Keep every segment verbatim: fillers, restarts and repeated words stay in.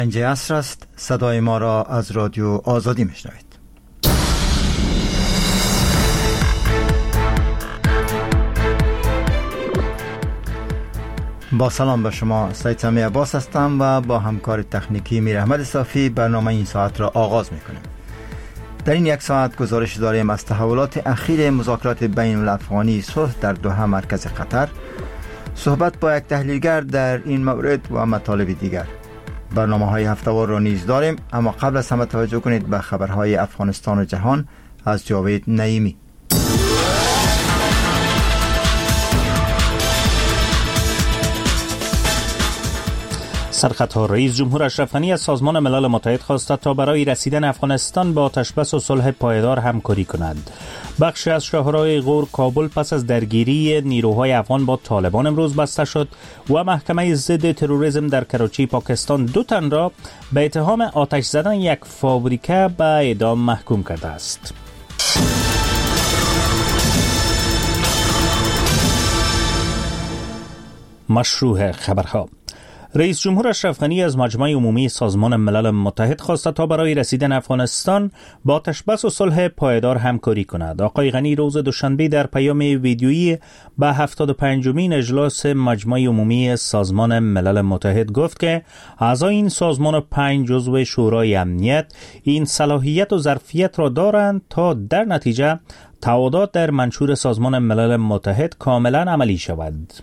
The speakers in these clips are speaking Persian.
اینجا عصر است. صدای ما را از رادیو آزادی میشنوید. با سلام به شما، سید سمی عباس هستم و با همکار تکنیکی میر احمد صافی برنامه این ساعت را آغاز میکنیم. در این یک ساعت گزارش داریم از تحولات اخیر مذاکرات بین الافغانی صلح در دوحه مرکز قطر، صحبت با یک تحلیلگر در این مورد و مطالب دیگر. برنامه های هفته‌وار را نیز داریم، اما قبل از همه توجه کنید به خبرهای افغانستان و جهان از جاوید نعیمی. سرخطها رئیس جمهور اشرف غنی از سازمان ملل متحد خواسته تا برای رسیدن افغانستان به آتشبس و صلح پایدار همکاری کند. بخشی از شاهراه غور کابل پس از درگیری نیروهای افغان با طالبان امروز بسته شد و محکمه ضد تروریسم در کراچی پاکستان دو تن را به اتهام آتش زدن یک فابریکه به اعدام محکوم کرده است. مشروع خبرها. رئیس جمهور اشرف غنی از مجمع عمومی سازمان ملل متحد خواسته تا برای رسیدن افغانستان با آتشبس و صلح پایدار همکاری کند. آقای غنی روز دوشنبه در پیام ویدیویی به هفتاد و پنجمین اجلاس مجمع عمومی سازمان ملل متحد گفت که اعضای این سازمان و پنج جزو شورای امنیت این صلاحیت و ظرفیت را دارند تا در نتیجه تعهدات در منشور سازمان ملل متحد کاملا عملی شود.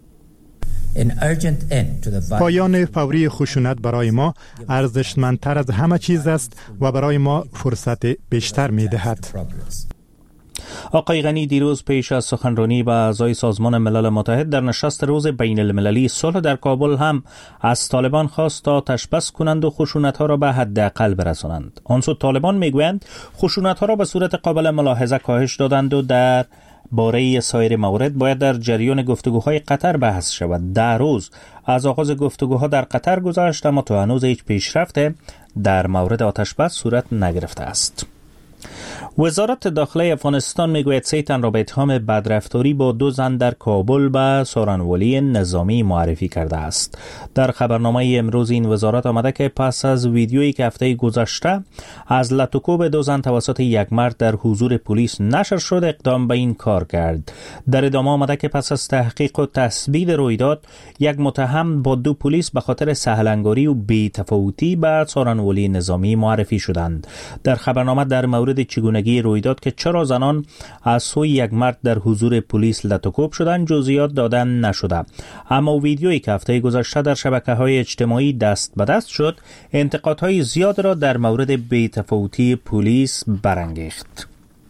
پایان فوری خشونت برای ما ارزشمندتر از همه چیز است و برای ما فرصت بیشتر می دهد. آقای غنی دیروز پیش از سخنرانی به اعضای سازمان ملل متحد در نشست روز بین المللی صلح در کابل هم از طالبان خواست تا آتشبس کنند و خشونت‌ها را به حداقل برسانند. آنسو طالبان میگویند خشونت‌ها را به صورت قابل ملاحظه کاهش دادند و در باره سایر موارد باید در جریان گفتگوهای قطر بحث شود. در روز از آغاز گفتگوها در قطر گذشت، اما تا هنوز هیچ پیشرفت در مورد آتشبس صورت نگرفته است. وزارت داخله افغانستان میگوید سه تن را به اتهام بدرفتاری با دو زن در کابل به سارنوالی نظامی معرفی کرده است. در خبرنامه امروز این وزارت آمده که پس از ویدیویی که هفته گذشته از لطوکوب دو زن توسط یک مرد در حضور پلیس نشر شد اقدام به این کار کرد. در ادامه آمده که پس از تحقیق و تثبیت رویداد یک متهم با دو پلیس به خاطر سهلنگاری و بی‌تفاوتی به سارنوالی نظامی معرفی شدند. در خبرنامه در مورد چگونگی رویداد که چرا زنان از سوی یک مرد در حضور پلیس لطوکوب شدند جزئیات دادن نشده، اما ویدیویی که هفته گذشته در شبکه‌های اجتماعی دست به دست شد انتقادهای زیاد را در مورد بی‌تفاوتی پلیس برانگیخت.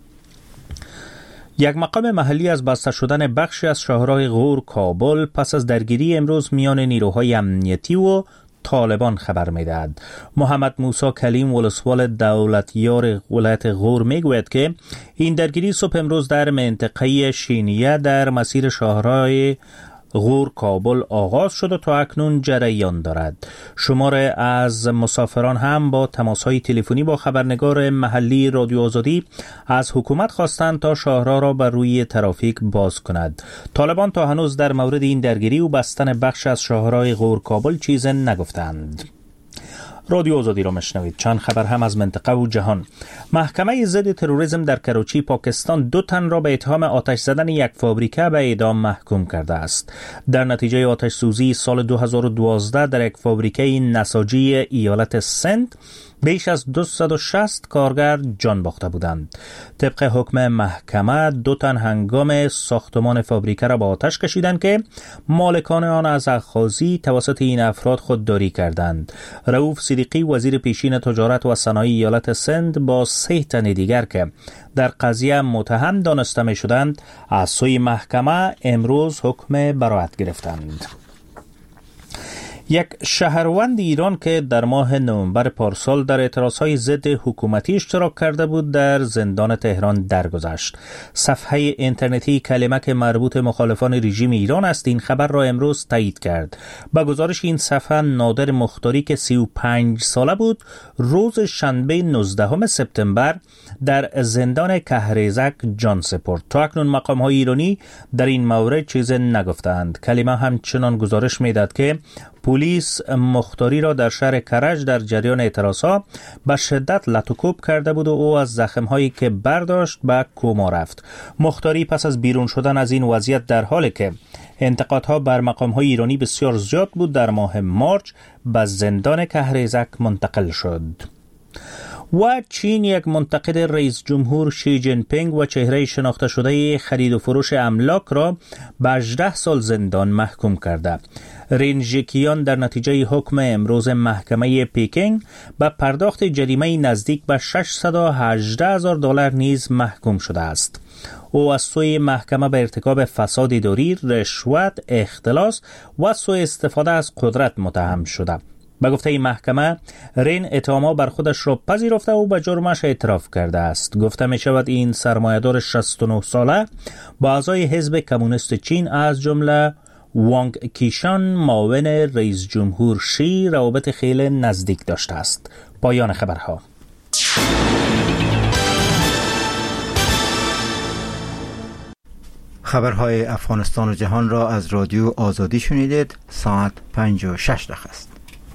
یک مقام محلی از بسته شدن بخشی از شاهراه غور کابل پس از درگیری امروز میان نیروهای امنیتی و طالبان خبر می‌دهد. محمد موسی کلیم ولسوال دولتیار ولایت غور میگوید که این درگیری صبح امروز در منطقه شینیه در مسیر شاهراه غور کابل آغاز شد و تا اکنون جریان دارد. شماره از مسافران هم با تماس‌های تلفنی با خبرنگار محلی رادیو آزادی از حکومت خواستند تا شاهراه را بر روی ترافیک باز کند. طالبان تا هنوز در مورد این درگیری و بستن بخش از شاهراه غور کابل چیز نگفتند. رادیو آزادی را مشنوید. چند خبر هم از منطقه و جهان. محکمه ضد تروریسم در کراچی پاکستان دو تن را به اتهام آتش زدن یک فابریکه به اعدام محکوم کرده است. در نتیجه آتش سوزی سال دو هزار و دوازده در یک فابریکه نساجی ایالت سند بیش از دویست و شصت کارگر جان باخته بودند. طبق حکم محکمه دو تن هنگام ساختمان فابریکه را به آتش کشیدند که مالکان آن از اخاذی توسط این افراد خودداری کردند. رؤوف صدیقی وزیر پیشین تجارت و صنایع ایالت سند با سه تن دیگر که در قضیه متهم دانسته می شدند از سوی محکمه امروز حکم براءت گرفتند. یک شهروند ایران که در ماه نوامبر پارسال در اعتراضهای ضد حکومتی اشتراک کرده بود در زندان تهران درگذشت. صفحه اینترنتی کلمه که مربوط مخالفان رژیم ایران است این خبر را امروز تایید کرد. با گزارش این صفحه نادر مختاری که سی و پنج ساله بود روز شنبه نوزدهم سپتامبر در زندان کهریزک جان سپرد. تا اکنون مقام‌های ایرانی در این مورد چیز نگفتند. کلمه همچنان گزارش می‌داد که پلیس مختاری را در شهر کرج در جریان اعتراضها به شدت لطوکوب کرده بود و او از زخم‌هایی که برداشت به کما رفت. مختاری پس از بیرون شدن از این وضعیت در حالی که انتقادها بر مقام‌های ایرانی بسیار زیاد بود در ماه مارچ به زندان کهریزک منتقل شد. و چین یک منتقد رئیس جمهور شی جین پینگ و چهره شناخته شده خرید و فروش املاک را به هجده سال زندان محکوم کرده. رین ژیکیان در نتیجه حکم امروز محکمه پیکینگ به پرداخت جریمه نزدیک به ششصد و هجده هزار دلار نیز محکوم شده است. او از سوی محکمه به ارتکاب فساد اداری، رشوت، اختلاس و سوء استفاده از قدرت متهم شده. به گفته این محکمه، رین اتهامات بر خودش را پذیرفته و به جرمش اعتراف کرده است. گفته می شود این سرمایه‌دار شصت و نه ساله با اعضای حزب کمونیست چین از جمله وانگ کیشان معاون رئیس جمهور شی روابط خیلی نزدیک داشته است. پایان خبرها. خبرهای افغانستان و جهان را از رادیو آزادی شنیدید. ساعت پنج و شش دقیقه است.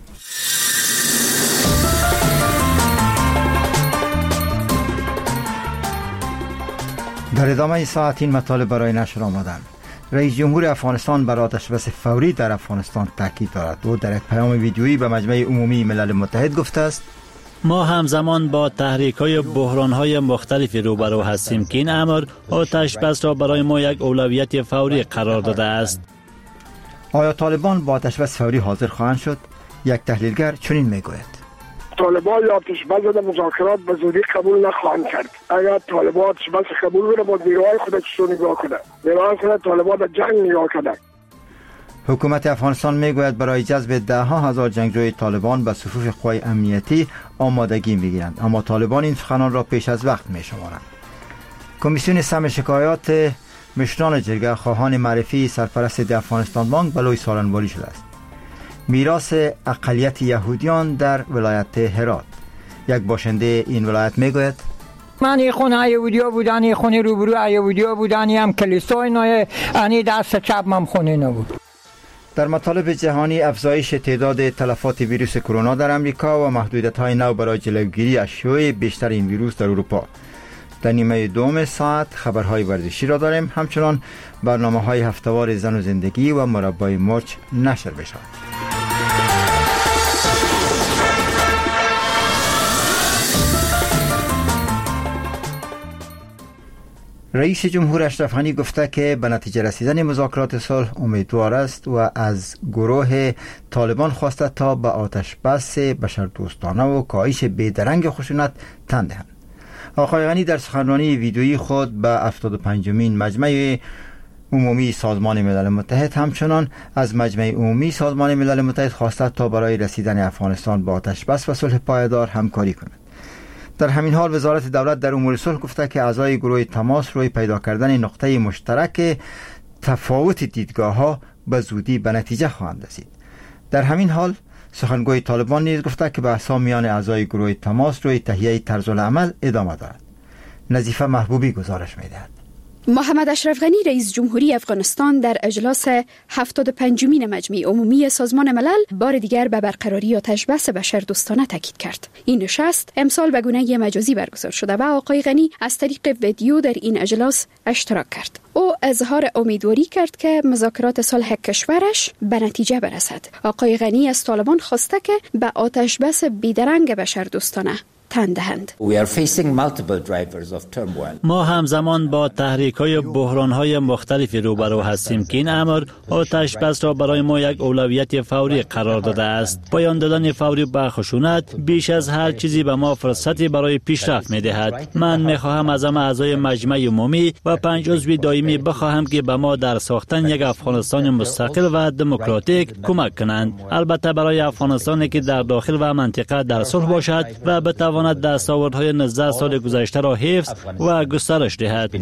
در ادامه این ساعت این مطالب برای نشر آمدند. رئیس جمهور افغانستان بر آتش‌بس فوری در افغانستان تاکید دارد. او در یک پیام ویدیویی به مجمع عمومی ملل متحد گفته است: ما همزمان با تحریک‌های بحران‌های مختلفی روبرو هستیم که این امر آتش‌بس را برای ما یک اولویت فوری قرار داده است. آیا طالبان با آتش‌بس فوری حاضر خواهند شد؟ یک تحلیلگر چنین میگوید: طالبان آتش‌بس در مذاکرات به زودی قبول نخواهند کرد. اگر طالبان آتش‌بس قبول کنه، با نیروهای خود چطور نگاه کنه؟ نیروهای خود طالبان به جنگ نگاه کنه. حکومت افغانستان میگوید برای جذب ده ها هزار جنگجوی طالبان به صفوف قوای امنیتی آمادگی میگیرند، اما طالبان این سخنان را پیش از وقت میشمارند. کمیسیون سم شکایات مشران جرگه خواهان معرفی سرپرست افغانستان بانک بلوی سالنواری شده است. میراث اقلیت یهودیان در ولایت هرات. یک باشنده این ولایت میگوید: من این خونه یهودیا بودن، این خونه روبرو یهودیا بودن، هم کلیسای نای انی دست چپ من خونه نبود. در مطالب جهانی، افزایش تعداد تلفات ویروس کرونا در امریکا و محدودیت‌های نو برای جلوگیری از شیوع بیشتر این ویروس در اروپا. در نیمه دوم ساعت خبرهای ورزشی را داریم. همچنان برنامه‌های هفته‌وار زن و زندگی و مربای مارچ نشر بشود. رئیس جمهور اشرف غنی گفته که به نتیجه رسیدن مذاکرات صلح امیدوار است و از گروه طالبان خواسته تا به آتش بس بشردوستانه و کاهش بیدرنگ خشونت تن دهند. آقای غنی در سخنرانی ویدیویی خود به هفتاد و پنجمین مجمع عمومی سازمان ملل متحد همچنان از مجمع عمومی سازمان ملل متحد خواسته تا برای رسیدن افغانستان به آتش بس و صلح پایدار همکاری کند. در همین حال وزارت دولت در امور صلح گفته که اعضای گروه تماس روی پیدا کردن نقطه مشترک تفاوت دیدگاه‌ها به زودی به نتیجه خواهند رسید. در همین حال سخنگوی طالبان نیز گفته که بحث‌ها میان اعضای گروه تماس روی تهیه طرز العمل ادامه دارد. نظیفه محبوبی گزارش می‌دهد. محمد اشرف غنی رئیس جمهوری افغانستان در اجلاس هفتاد و پنجمین مجمع عمومی سازمان ملل بار دیگر به برقراری آتش‌بس بشردوستانه تاکید کرد. این نشست امسال به گونه مجازی برگزار شده و آقای غنی از طریق ویدیو در این اجلاس اشتراک کرد. او اظهار امیدواری کرد که مذاکرات صلح کشورش به نتیجه برسد. آقای غنی از طالبان خواسته که به آتش‌بس بیدرنگ بشردوستانه تن دهند. ما همزمان با تحریک‌های بحران‌های مختلفی روبرو هستیم که این امر آتش‌بس را برای ما یک اولویت فوری قرار داده است. پایان دادن فوری به خشونت بیش از هر چیزی به ما فرصتی برای پیشرفت می‌دهد. من می‌خواهم از همه اعضای مجمع عمومی و پنج عضو دائمی بخواهم که به ما در ساختن یک افغانستان مستقل و دموکراتیک کمک کنند. البته برای افغانستانی که در داخل و منطقه در صلح باشد و بتواند بتواند دستاوردهای نوزده سال گذشته را حفظ و گسترش دهد.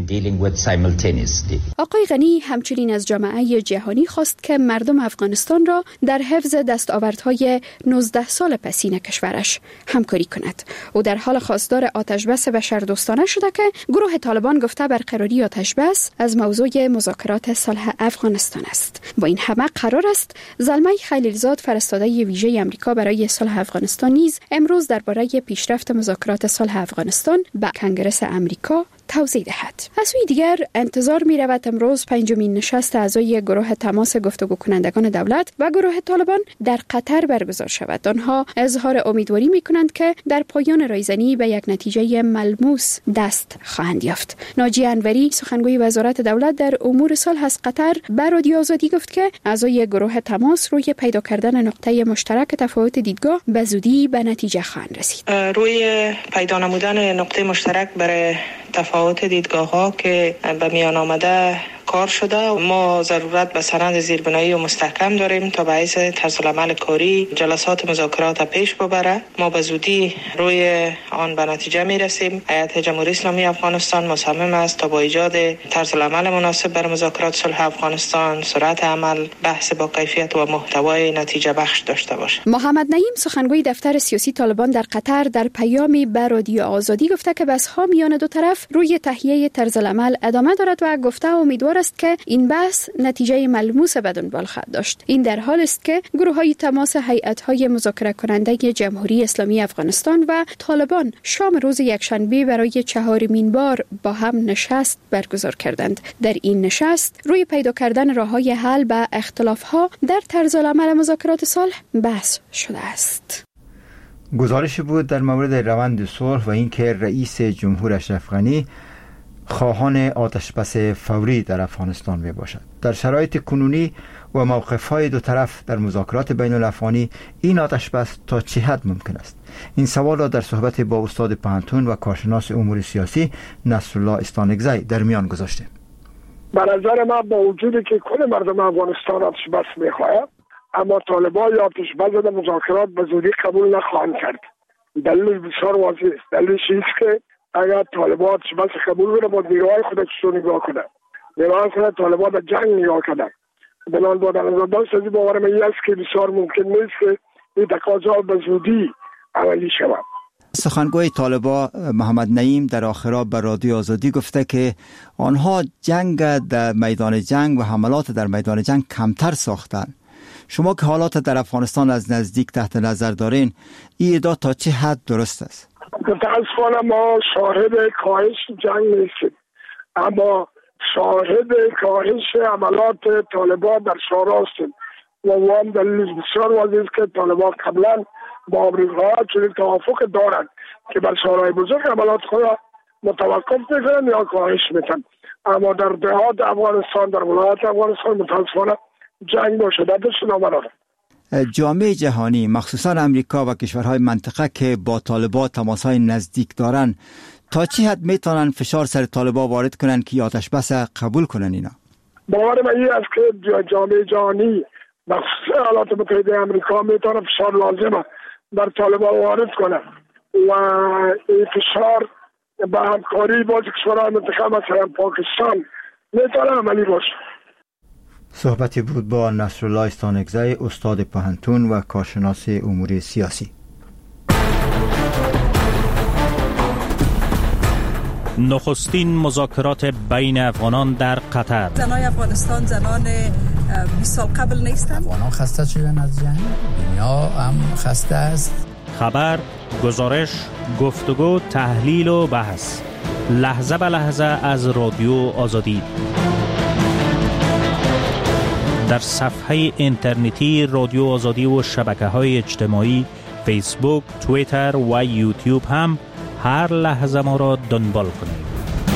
آقای غنی همچنین از جامعه جهانی خواست که مردم افغانستان را در حفظ دستاوردهای نوزده سال پسین کشورش همکاری کند. او در حال خواستار آتشبس بشردوستانه شده که گروه طالبان گفته برقراری آتشبس از موضوع مذاکرات صلح افغانستان است. با این همه قرار است زلمه خلیلزاد فرستاده ویژه امریکا برای صلح افغانستان نیز امروز درباره پیشرفت مذاکرات صلح افغانستان به کنگره امریکا توضیح دهد. از سوی دیگر انتظار می رود امروز پنجمین نشست اعضای گروه تماس گفتگو کنندگان دولت و گروه طالبان در قطر برگزار شود. آنها اظهار امیدواری می کنند که در پایان رایزنی به یک نتیجه ملموس دست خواهند یافت. ناجی انوری سخنگوی وزارت دولت در امور صلح از قطر به رادیو آزادی گفت که اعضای گروه تماس روی پیدا کردن نقطه مشترک تفاوت دیدگاه به زودی به نتیجه خواهند رسید. روی پیدا نمودن نقطه مشترک برای تفاوت دیدگاه ها که به میان آمده کار شده. ما ضرورت به سند زیربنایی و مستحکم داریم تا باعث طرز العمل کاری جلسات مذاکرات پیش ببره. ما به زودی روی آن به نتیجه می رسیم. هیئت جمهوری اسلامی افغانستان مصمم است تا با ایجاد طرز العمل مناسب برای مذاکرات صلح افغانستان سرعت عمل، بحث با کیفیت و محتوای نتیجه بخش داشته باشه. محمد نعیم سخنگوی دفتر سیاسی طالبان در قطر در پیامی به رادیو آزادی گفته که بحث ها میان دو طرف روی تهیه طرز العمل ادامه دارد و گفته امیدوار است که این بحث نتیجه ملموس به دنبال خواهد داشت. این در حال است که گروه‌های تماس هیئت‌های مذاکره کننده جمهوری اسلامی افغانستان و طالبان شام روز یکشنبه برای چهارمین بار با هم نشست برگزار کردند. در این نشست روی پیدا کردن راه‌های حل به اختلاف‌ها در طرز العمل مذاکرات صلح بحث شده است. گزارش بود در مورد روند صلح و اینکه رئیس جمهور اشرف غنی خواهان آتشبس فوری در افغانستان می باشد. در شرایط کنونی و موقف‌های دو طرف در مذاکرات بین الافغانی این آتشبس تا چه حد ممکن است؟ این سوال را در صحبت با استاد پوهنتون و کارشناس امور سیاسی نصرالله استانکزی در میان گذاشته. به نظر من با وجودی که کل مردم افغانستان آتشبس می‌خواهند، اما طالبان آتشبس در مذاکرات به زودی قبول نخواهند کرد. دلیل بسیار واضح است. دلیلش است که اگر طالبان آتشبس قبول کنه با نیروهای خود چطور نگاه کنه، نیروهای خود طالبان به جنگ نگاه کنه. بنان با در نظر داشت از این باور من است که بسیار ممکن نیست که این تقاضا به زودی عملی شود. سخنگوی طالبان محمد نعیم در آخرا به رادیو آزادی گفته که آنها جنگ در میدان جنگ و حملات در میدان جنگ کمتر ساختن. شما که حالات در افغانستان از نزدیک تحت نظر دارین، این ادعا تا چه حد درست است؟ متاسفانه ما شاهد کاهش جنگ نیستیم، اما شاهد کاهش عملات طالبان در شورا هستیم و وام دلیل بسیار واضح است که طالبان قبلا با آمریکا چنین توافق دارند که بر شورای بزرگ عملات خود متوقف میکنند یا کاهش میکنند، اما در دهات افغانستان، در ولایات افغانستان متاسفانه جنگ با شدتش ادامه دارد. جامعه جهانی مخصوصا امریکا و کشورهای منطقه که با طالبان تماسهای نزدیک دارن تا چه حد میتونن فشار سر طالبان وارد کنن که آتش بس قبول کنن؟ اینا باور من این است که جامعه جهانی مخصوصا ایالات متحده امریکا میتونه فشار لازمه بر طالبان وارد کنه و این فشار به همکاری با کشورهای منطقه مثلا پاکستان میتونه عملی باشه. صحبتی بود با نصرالله استانکزی، استاد پوهنتون و کارشناس امور سیاسی. نخستین مذاکرات بین افغانان در قطر. زنای افغانستان زنان بیست سال قبل نیستند. افغانان خسته شدن از جنگ، دنیا هم خسته است. خبر، گزارش، گفتگو، تحلیل و بحث، لحظه به لحظه از رادیو آزادی. در صفحه اینترنتی رادیو آزادی و شبکه‌های اجتماعی فیسبوک، توییتر و یوتیوب هم هر لحظه ما را دنبال کنید.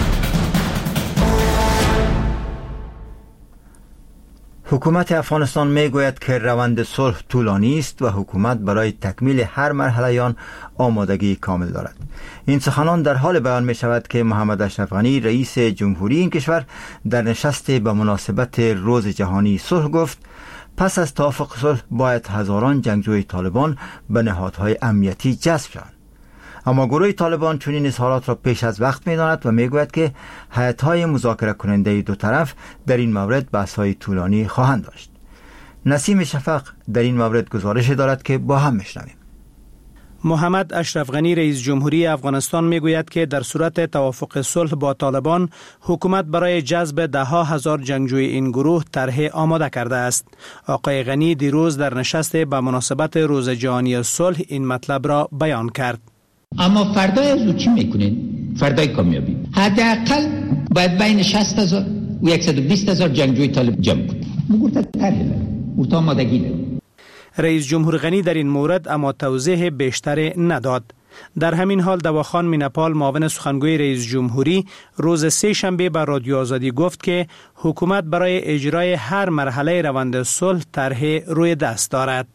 حکومت افغانستان میگوید که روند صلح طولانی است و حکومت برای تکمیل هر مرحله آن آمادگی کامل دارد. این سخنان در حال بیان می شود که محمد اشرف غنی رئیس جمهوری این کشور در نشست به مناسبت روز جهانی صلح گفت پس از توافق صلح باید هزاران جنگجوی طالبان به نهادهای امنیتی جذب شوند. اما گروه طالبان چنین اظهارات را پیش از وقت می‌داند و می‌گوید که هیئت‌های مذاکره کننده دو طرف در این مورد بحث‌های طولانی خواهند داشت. نسیم شفق در این مورد گزارش دارد که با هم میشنویم. محمد اشرف غنی رئیس جمهوری افغانستان میگوید که در صورت توافق صلح با طالبان حکومت برای جذب ده ها هزار جنگجوی این گروه طرح آماده کرده است. آقای غنی دیروز در نشست به مناسبت روز جهانی صلح این مطلب را بیان کرد. اما فردای از او چی میکنین؟ فردای کامیابی حداقل باید بین شصت هزار و صد و بیست هزار جنگجوی طالب جمع کنید. مگورتا طرحه مورتا آمادگی دارد. رئیس جمهور غنی در این مورد اما توضیح بیشتری نداد. در همین حال دواخان مینپال معاون سخنگوی رئیس جمهوری روز سه شنبه به رادیو آزادی گفت که حکومت برای اجرای هر مرحله روند صلح طرح روی دست دارد.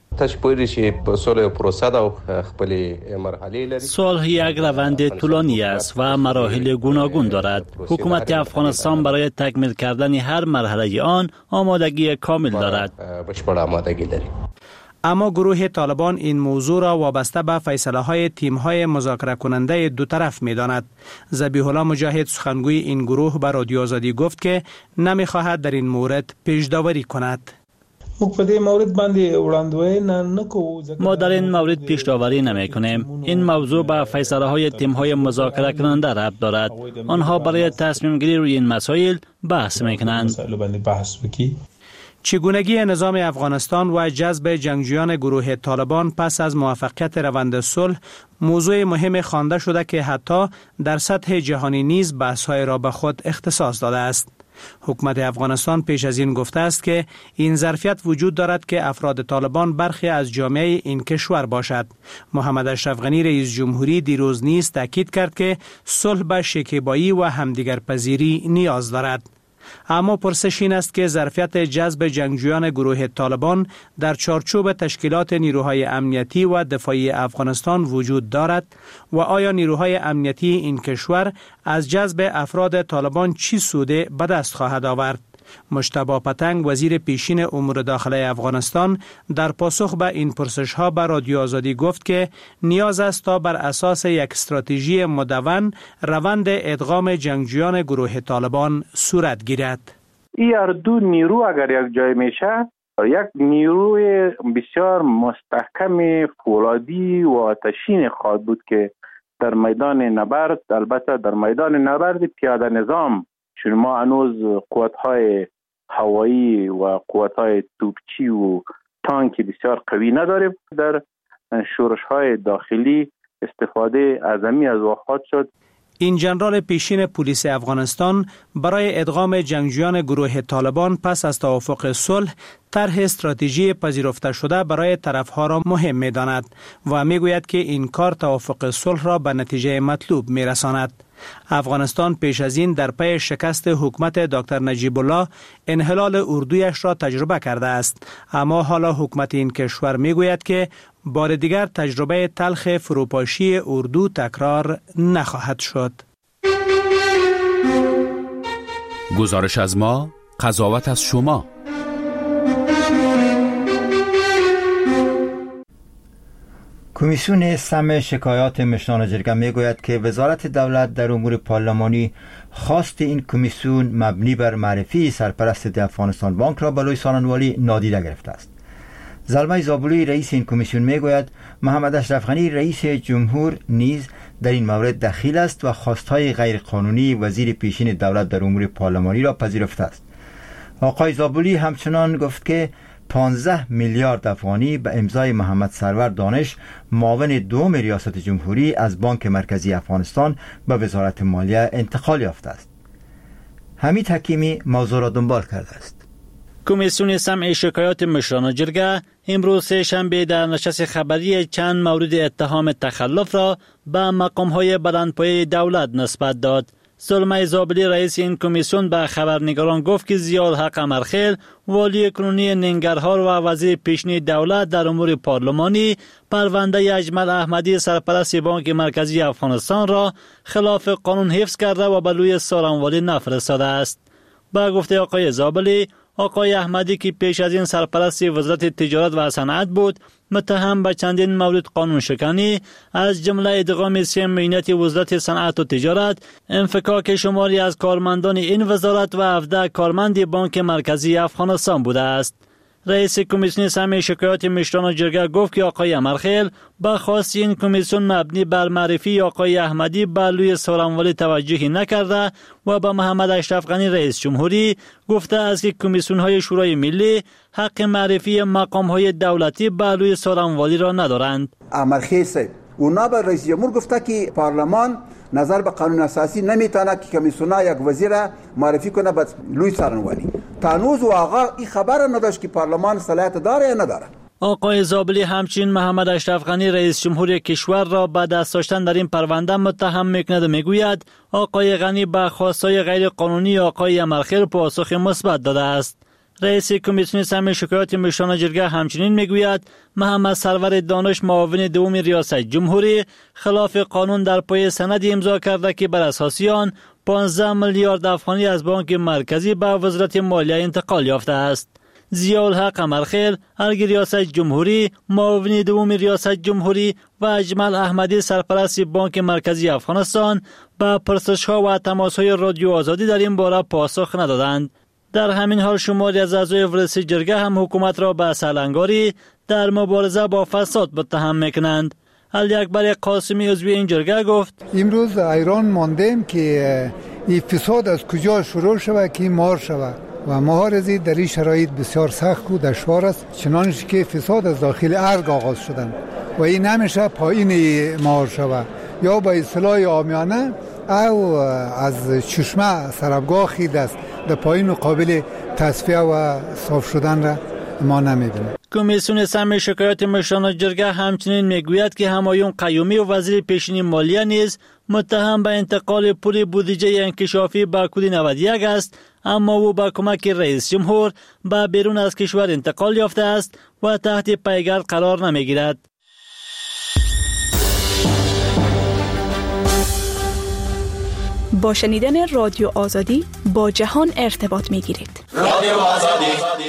صلح یک روند طولانی است و مراحل گوناگون دارد. حکومت افغانستان برای تکمیل کردن هر مرحله آن آمادگی کامل دارد. اما گروه طالبان این موضوع را وابسته به فیصله های تیم های مذاکره کننده دو طرف می داند. ذبیح الله مجاهد سخنگوی این گروه به رادیو آزادی گفت که نمی خواهد در این مورد پیش داوری کند. ما در این مورد پیش داوری نمی کنیم. این موضوع به فیصله های تیم های مذاکره کننده ربط دارد. آنها برای تصمیم گیری روی این مسائل بحث می کنند. چگونگی نظام افغانستان و جذب جنگجویان گروه طالبان پس از موفقیت روند صلح موضوع مهم خوانده شده که حتی در سطح جهانی نیز بحث‌های را به خود اختصاص داده است. حکومت افغانستان پیش از این گفته است که این ظرفیت وجود دارد که افراد طالبان برخی از جامعه این کشور باشد. محمد اشرف غنی رئیس جمهوری دیروز نیز تاکید کرد که صلح به شکیبایی و همدیگرپذیری نیاز دارد. اما پرسش این است که ظرفیت جذب جنگجویان گروه طالبان در چارچوب تشکیلات نیروهای امنیتی و دفاعی افغانستان وجود دارد و آیا نیروهای امنیتی این کشور از جذب افراد طالبان چی سوده به دست خواهد آورد؟ مجتبی پتنگ وزیر پیشین امور داخلی افغانستان در پاسخ به این پرسش‌ها به رادیو آزادی گفت که نیاز است تا بر اساس یک استراتژی مدون روند ادغام جنگجویان گروه طالبان صورت گیرد. این هر دو نیرو اگر یک جای میشه یک نیروی بسیار مستحکم فولادی و آتشین خواهد بود که در میدان نبرد، البته در میدان نبرد پیاده نظام، چون ما هنوز قوت‌های هوایی و قوت‌های توپچی و تانکی بسیار قوی نداریم، در شورش‌های داخلی استفاده اعظمی از واقعات شد. این ژنرال پیشین پلیس افغانستان برای ادغام جنگجویان گروه طالبان پس از توافق صلح طرح استراتژی پذیرفته شده برای طرفها را مهم می‌داند و می‌گوید که این کار توافق صلح را به نتیجه مطلوب می‌رساند. افغانستان پیش از این در پی شکست حکومت دکتر نجیب الله انحلال اردویش را تجربه کرده است، اما حالا حکومت این کشور میگوید که بار دیگر تجربه تلخ فروپاشی اردو تکرار نخواهد شد. گزارش از ما، قضاوت از شما. کمیسیون سم شکایات مشنان جرگه میگوید که وزارت دولت در امور پارلمانی خواست این کمیسیون مبنی بر معرفی سرپرست افغانستان بانک را بلوی ساننوالی نادیده گرفته است. زلمه زابلوی رئیس این کمیسیون میگوید محمد اشرف غنی رئیس جمهور نیز در این مورد دخیل است و خواستهای غیرقانونی وزیر پیشین دولت در امور پارلمانی را پذیرفته است. آقای زابلوی همچنان گفت که پانزده میلیارد افغانی به امضای محمد سرور دانش معاون دوم ریاست جمهوری از بانک مرکزی افغانستان به وزارت مالیه انتقال یافته است. حمید حکیمی موضوع را دنبال کرده است. کمیسیون سمع شکایات مشران جرگه امروز سه شنبه در نشست خبری چند مورد اتهام تخلف را به مقام‌های بلندپایه دولت نسبت داد. زلمه زابلی رئیس این کمیسیون به خبرنگاران گفت که ضیاءالحق امرخیل والی کنونی ننگرهار و وزیر پیشین دولت در امور پارلمانی پرونده اجمل احمدی سرپرست بانک مرکزی افغانستان را خلاف قانون حفظ کرده و به روی سارنوالی نفرستاده است. با گفته آقای زابلی، آقای احمدی که پیش از این سرپرست وزارت تجارت و صنعت بود، متهم به چندین مورد قانون شکنی از جمله ادغام سه معینیت وزارت صنعت و تجارت، انفکاک شماری از کارمندان این وزارت و هفده کارمند بانک مرکزی افغانستان بوده است. رئیس کمیسیون سمع شکایات مشران جرگه گفت که آقای امرخیل به خواست این کمیسیون مبنی بر معرفی آقای احمدی به لوی سورانوالی توجهی نکرده و به محمد اشرف غنی رئیس جمهوری گفته است که کمیسیون های شورای ملی حق معرفی مقام های دولتی به لوی سورانوالی را ندارند. امرخیل اونا به رئیس جمهور گفته که پارلمان نظر به قانون اساسی نمیتونه که کمیسیونا یک وزیر معرفی کنه به لوی سورانوالی. تانوز و آقا این خبر نداشت که پارلمان صلاحیت داره یا نداره. آقای زابلی همچنین محمد اشرف غنی رئیس جمهوری کشور را به دست داشتن در این پرونده متهم میکند و میگوید آقای غنی به خواستهای غیر قانونی آقای امرخیل پاسخ مثبت داده است. رئیس کمیسیون سمع شکایات مشران جرگه همچنین میگوید محمد سرور دانش معاون دوم ریاست جمهوری خلاف قانون در پای سندی امضا کرده که بر اساس آن پانزده میلیارد افغانی از بانک مرکزی به وزارت مالیه انتقال یافته است. ضیاءالحق امرخیل ارگ ریاست جمهوری، معاون دوم ریاست جمهوری و اجمل احمدی سرپرست بانک مرکزی افغانستان به پرسش‌ها و تماس‌های رادیو آزادی در این باره پاسخ ندادند. در همین حال شماری از اعضای ولسی جرگه هم حکومت را به سرلنگاری در مبارزه با فساد متهم میکنند. علی اکبر قاسمی عضو این جرگه گفت امروز ایران ماندیم که این فساد از کجا شروع شود که مار شود و مهارزی در این شرایط بسیار سخت و دشوار است، چنانش که فساد از داخل ارگ آغاز شدن و این نمیشه پایین مار شود یا با اصطلاح عامیانه او از چشمه سرابگاه خید است در پایین قابل تصفیه و صاف شدن را ما نمیبینیم. کمیسیون سمع شکایات مشران جرگه همچنین میگوید که همایون قیومی و وزیر پیشین مالیه نیز متهم به انتقال پول بودجه انکشافی به کد نود و یک است، اما او با کمک رئیس جمهور به بیرون از کشور انتقال یافته است و تحت پیگرد قرار نمیگیرد. با شنیدن رادیو آزادی با جهان ارتباط میگیرید. رادیو آزادی.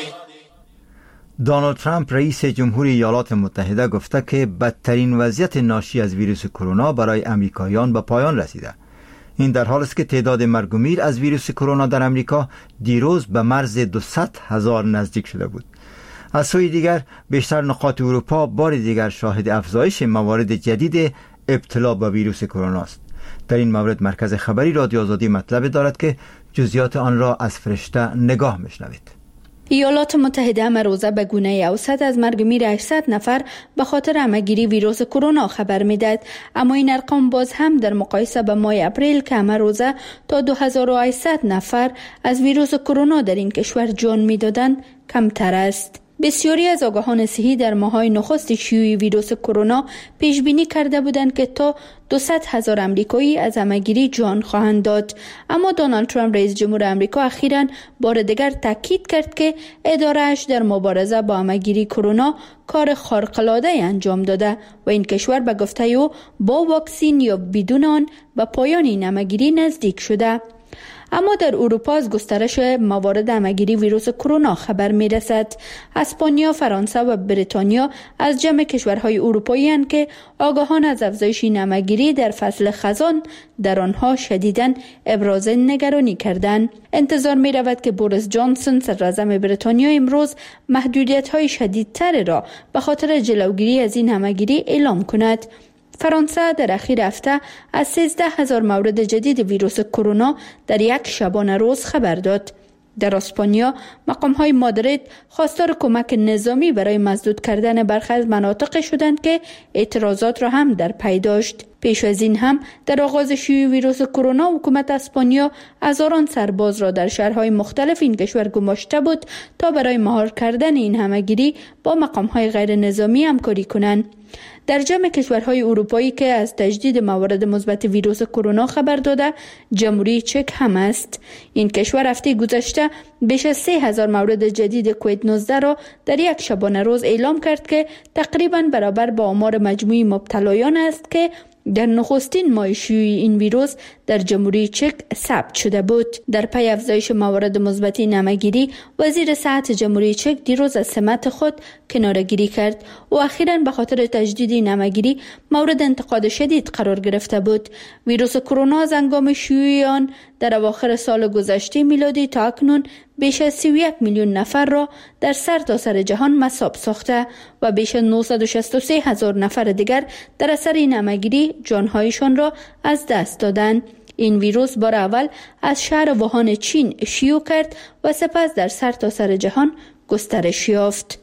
دونالد ترامپ رئیس جمهوری ایالات متحده گفته که بدترین وضعیت ناشی از ویروس کرونا برای امریکایان به پایان رسیده. این در حالی است که تعداد مرگ و میر از ویروس کرونا در امریکا دیروز به مرز دویست هزار نزدیک شده بود. از سوی دیگر بیشتر نقاط اروپا بار دیگر شاهد افزایش موارد جدید ابتلا به ویروس کرونا است. در این مورد مرکز خبری رادیو آزادی مطلب دارد که جزئیات آن را از فرشته نگاه میشنوید. ایالات متحده امروزه به گونه اوسط از مرگ میر هشتصد نفر به خاطر همهگیری ویروس کرونا خبر میداد، اما این ارقام باز هم در مقایسه با ماه اپریل که امروزه تا دو هزار و هشتصد نفر از ویروس کرونا در این کشور جان میدادند کمتر است. بسیاری از آگاهان صحی در ماه‌های نخست شیوع ویروس کرونا پیش بینی کرده بودند که تا دویست هزار امریکایی از همهگیری جان خواهند داد، اما دونالد ترامپ رئیس جمهور آمریکا اخیراً بار دیگر تاکید کرد که اداره‌اش در مبارزه با همهگیری کرونا کار خارق‌العاده انجام داده و این کشور به گفته او با واکسین یا بدون آن به پایان این همهگیری نزدیک شده. اما در اروپا از گسترش موارد همهگیری ویروس کرونا خبر می رسد. اسپانیا، فرانسه و بریتانیا از جمع کشورهای اروپایی هستند که آگاهان از افزایش این همهگیری در فصل خزان در آنها شدیداً ابراز نگرانی کردند. انتظار می رود که بوریس جانسون صدراعظم بریتانیا امروز محدودیت‌های شدیدتر را به خاطر جلوگیری از این همهگیری اعلام کند. فرانسه در اخیر هفته از سیزده هزار مورد جدید ویروس کرونا در یک شبانه روز خبر داد. در اسپانیا مقام‌های مادرید خواستار کمک نظامی برای مسدود کردن برخی از مناطق شدند که اعتراضات را هم در پی داشت. پیش از این هم در آغاز شیوع ویروس کرونا حکومت اسپانیا هزاران سرباز را در شهرهای مختلف این کشور گماشته بود تا برای مهار کردن این همهگیری با مقام‌های غیر نظامی همکاری کنند. در جمع کشورهای اروپایی که از تجدید موارد مثبت ویروس کرونا خبر داده جمهوری چک هم است. این کشور هفته گذشته بیش از سه هزار مورد جدید کووید نوزده را در یک شبانه روز اعلام کرد که تقریباً برابر با آمار مجموعی مبتلایان است که در نخستین ماه شیوع این ویروس در جمهوری چک ثبت شده بود. در پی افزایش موارد مثبت نمگیری، وزیر صحت جمهوری چک دیروز از سمت خود کناره‌گیری کرد و اخیراً به خاطر تجدید نمگیری مورد انتقاد شدید قرار گرفته بود. ویروس کرونا از هنگام شیوع آن در اواخر سال گذشته میلادی تا اکنون بیش از سی و یک میلیون نفر را در سرتاسر جهان مصاب ساخته و بیش از نهصد و شصت و سه هزار نفر دیگر در اثر نمگیری جانهایشان را از دست دادند. این ویروس بار اول از شهر ووهان چین شیوع کرد و سپس در سرتاسر جهان گسترش یافت.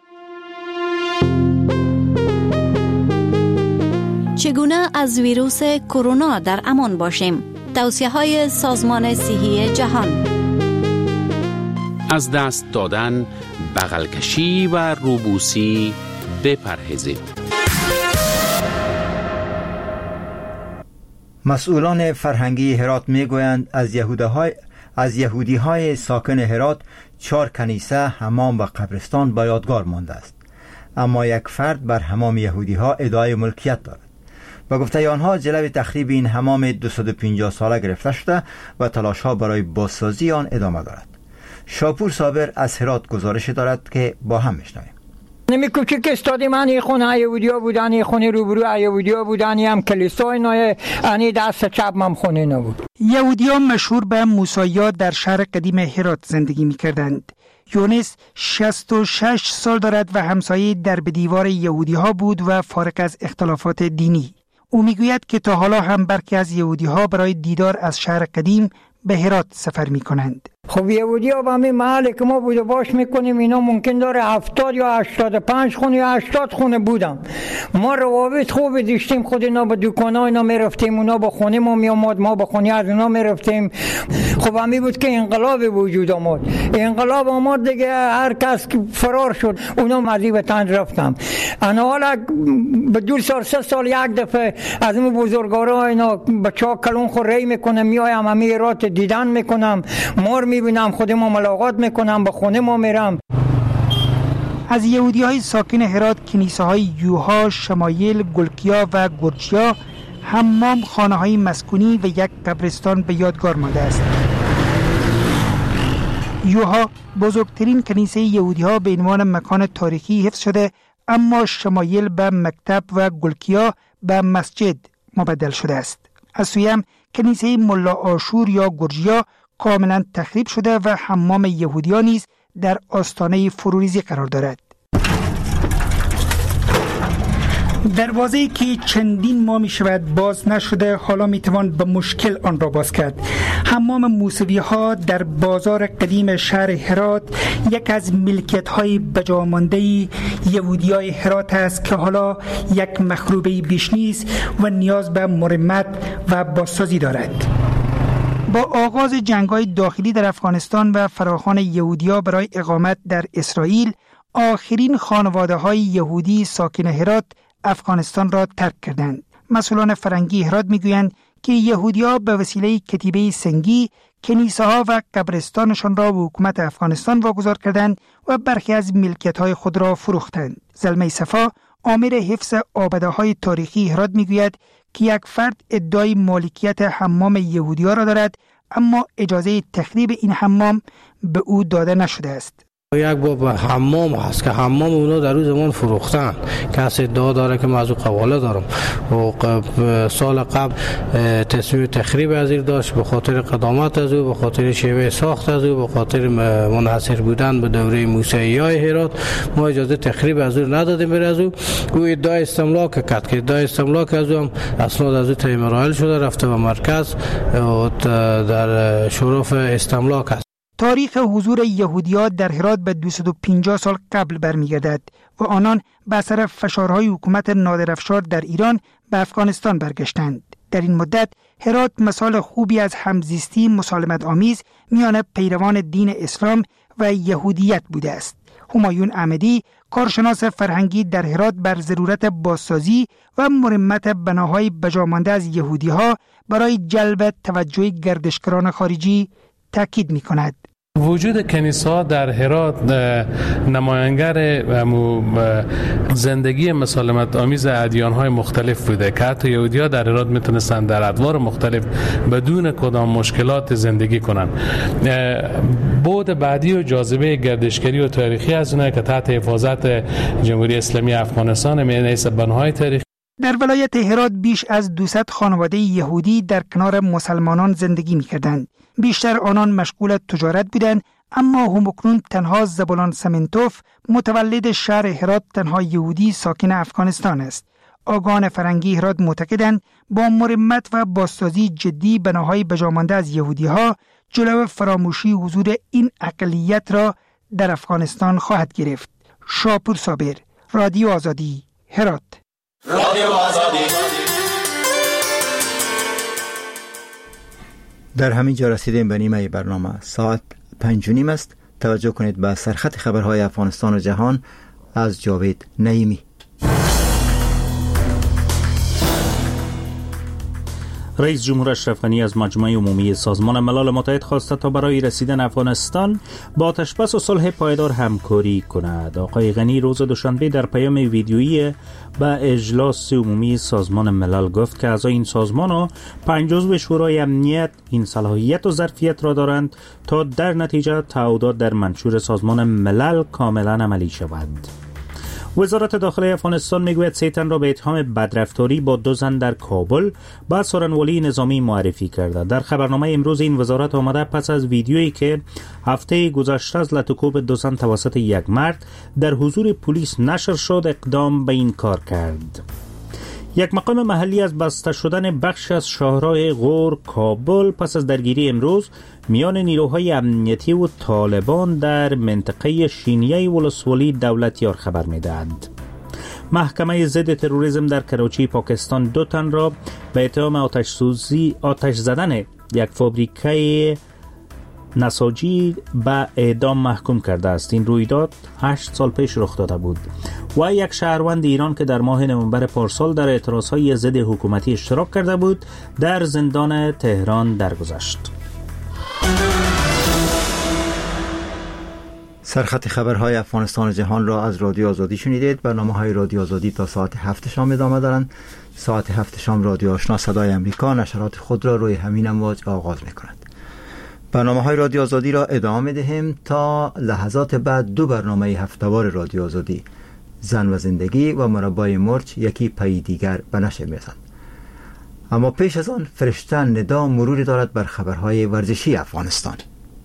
چگونه از ویروس کرونا در امان باشیم؟ توصیه‌های سازمان صحی جهان. از دست دادن، بغل کشی و روبوسی بپرهیزید. مسئولان فرهنگی هرات میگویند از یهودی‌های از یهودی‌های ساکن هرات چهار کنیسه، حمام و قبرستان به یادگار مانده است، اما یک فرد بر حمام یهودی‌ها ادعای ملکیت دارد. با گفته آنها جلوی تخریب این حمام دویست و پنجاه ساله گرفته شده و تلاش‌ها برای بازسازی آن ادامه دارد. شاپور صابر از هرات گزارش دارد که با هم میشنویم. نمی کوچک استادی من این خونه یهودیا بودن، این خونه روبرو یهودیا بودن، هم کلیسای نای انی دست چپ هم خونه نبود. یهودیا مشهور به موساییات در شهر قدیم هرات زندگی می کردند. یونس شصت و شش سال دارد و همسایه در به دیوار یهودی ها بود و فارغ از اختلافات دینی. او میگوید که تا حالا هم برخی از یهودی ها برای دیدار از شهر قدیم به هرات سفر می کنند. خب یهودی ها به همین محل که ما بوده باش میکنیم، اینا ممکن داره هفتاد یا هشتاد و پنج خونه یا هشتاد خونه بودم. ما روابط خوبی داشتیم، خود اینا به دکان ها اینا میرفتیم، اونا با خونه ما میامد، ما با خونه از اونا میرفتیم. خب همین بود که انقلاب وجود آمد. انقلاب آمد دیگه، هر کس که فرار شد اونا مزی به تنج رفتم. انا حالا به دو سال سه سال یک دفعه از این بزرگوارا اینا بچه ها کلون خور ری میکنم، میایم همین هرات دیدن میکنم، مار میبینم، خود ما ملاقات میکنم، به خونه ما میرم. از یهودی های ساکن هرات کنیسه های یوها، شمایل، گلکیا و گرچیا، حمام، خانه های مسکونی و یک قبرستان به یادگار مانده است. یوها بزرگترین کنیسه یهودی ها به عنوان مکان تاریخی حفظ شده، اما شمایل به مکتب و گلکیا به مسجد مبدل شده است. از سوی هم کنیسه ملا آشور یا گرجیا کاملا تخریب شده و حمام یهودیان نیز در آستانه فروریزی قرار دارد. دروازه‌ای که چندین ماه می شود باز نشده، حالا می توان به مشکل آن را باز کرد. حمام موسوی ها در بازار قدیم شهر هرات یک از ملکیت های بجامانده یهودیای هرات است که حالا یک مخروبه بیش نیست و نیاز به مرمت و بازسازی دارد. با آغاز جنگ‌های داخلی در افغانستان و فراخوان یهودی‌ها برای اقامت در اسرائیل، آخرین خانواده‌های یهودی ساکن هرات افغانستان را ترک کردند. مسئولان فرهنگی هرات می‌گویند که یهودی‌ها به وسیله کتیبه سنگی کنیسه‌ها و قبرستانشان را به حکومت افغانستان واگذار کردند و برخی از ملکیت‌های خود را فروختند. زلمه صفا، آمر حفظ آبده‌های تاریخی هرات می‌گوید که یک فرد ادعای مالکیت حمام یهودی‌ها را دارد، اما اجازه تخریب این حمام به او داده نشده است. یک باب حمام هست که حمام اونا در روز زمان فروختن. کسی ادعا داره که من از او قواله دارم و سال قبل تصمیم تخریب از این داشت به خاطر قدامت از او، به خاطر شیوه ساخت از او، به خاطر منحصر بودن به دوره موسیایی هرات. ما اجازه تخریب از او ندادیم. بر از او او ادعای استملاک کرد که ادعای استملاک از او هم اسناد از او تای مراحل شده، رفته به مرکز و در شرف استملاک است. تاریخ حضور یهودی‌ها در هرات به دویست و پنجاه سال قبل برمیگردد و آنان به اثر فشارهای حکومت نادر افشار در ایران به افغانستان برگشتند. در این مدت هرات مثال خوبی از همزیستی مسالمت آمیز میان پیروان دین اسلام و یهودیت بوده است. همایون احمدی، کارشناس فرهنگی در هرات، بر ضرورت بازسازی و مرمت بناهای بجامانده از یهودی‌ها برای جلب توجه گردشگران خارجی تاکید می‌کند. وجود کنیسا در هرات نمایانگر زندگی مسالمت آمیز ادیان‌های مختلف بوده که حتی یهودی‌ها در هرات میتونستن در ادوار مختلف بدون کدام مشکلات زندگی کنن. بعد بعدی و جاذبه گردشگری و تاریخی از اونها که تحت حفاظت جمهوری اسلامی افغانستان میانه بناهای تاریخی. در ولایت هرات بیش از دویست خانواده یهودی در کنار مسلمانان زندگی می‌کردند. بیشتر آنان مشغول تجارت بودند، اما همکنون تنها زبولان سمنتوف متولد شهر هرات تنها یهودی ساکن افغانستان است. آگاهان فرنگی هرات معتقدند با مرمت و بازسازی جدی بناهای بجامانده از یهودی‌ها جلو فراموشی حضور این اقلیت را در افغانستان خواهد گرفت. شاپور صابر، رادیو آزادی، هرات. رادیو آزادی. در همین جا رسیدیم به نیمه برنامه. ساعت پنج و نیم است. توجه کنید به سرخط خبرهای افغانستان و جهان از جاوید نعیمی. رئیس جمهور اشرف غنی از مجمع عمومی سازمان ملل متحد خواسته تا برای رسیدن افغانستان با آتشبس و صلح پایدار همکاری کند. آقای غنی روز دوشنبه در پیام ویدیویی به اجلاس عمومی سازمان ملل گفت که اعضای این سازمان و پنج عضو شورای امنیت این صلاحیت و ظرفیت را دارند تا در نتیجه تعهدات در منشور سازمان ملل کاملا عملی شود. وزارت داخلی افغانستان میگوید سه تن را به اتهام بدرفتاری با دو زن در کابل با سرانولی نظامی معرفی کرده. در خبرنامه امروز این وزارت آمده پس از ویدیویی که هفته گذشته از لطوکوب دو زن توسط یک مرد در حضور پلیس نشر شد اقدام به این کار کرد. یک مقام محلی از بسته شدن بخش از شاهراه غور کابل پس از درگیری امروز میان نیروهای امنیتی و طالبان در منطقه شینیه ولسوالی دولتیار خبر می‌دهد. محکمه ضد تروریسم در کراچی پاکستان دو تن را به اتهام آتش سوزی آتش زدن یک فابریکه نساجی به اعدام محکوم کرده است. این رویداد هشت سال پیش رخ داده بود و یک شهروند ایران که در ماه نوامبر پارسال در اعتراضهای ضد حکومتی اشتراک کرده بود در زندان تهران درگذشت. سرخط خبرهای افغانستان و جهان را از رادیو آزادی شنیدید. برنامه‌های رادیو آزادی تا ساعت هفت شام ادامه دارند. ساعت هفت شام رادیو آشنا صدای امریکا نشرات خود را روی همین امواج آغاز می‌کند. برنامه‌های رادیو آزادی را ادامه می‌دهیم تا لحظات بعد دو برنامه هفته‌وار رادیو آزادی، زن و زندگی و مربای مرچ یکی پی دیگر به نشر می‌رسند. اما پیش از آن فرشته ندا مروری دارد بر خبرهای ورزشی افغانستان.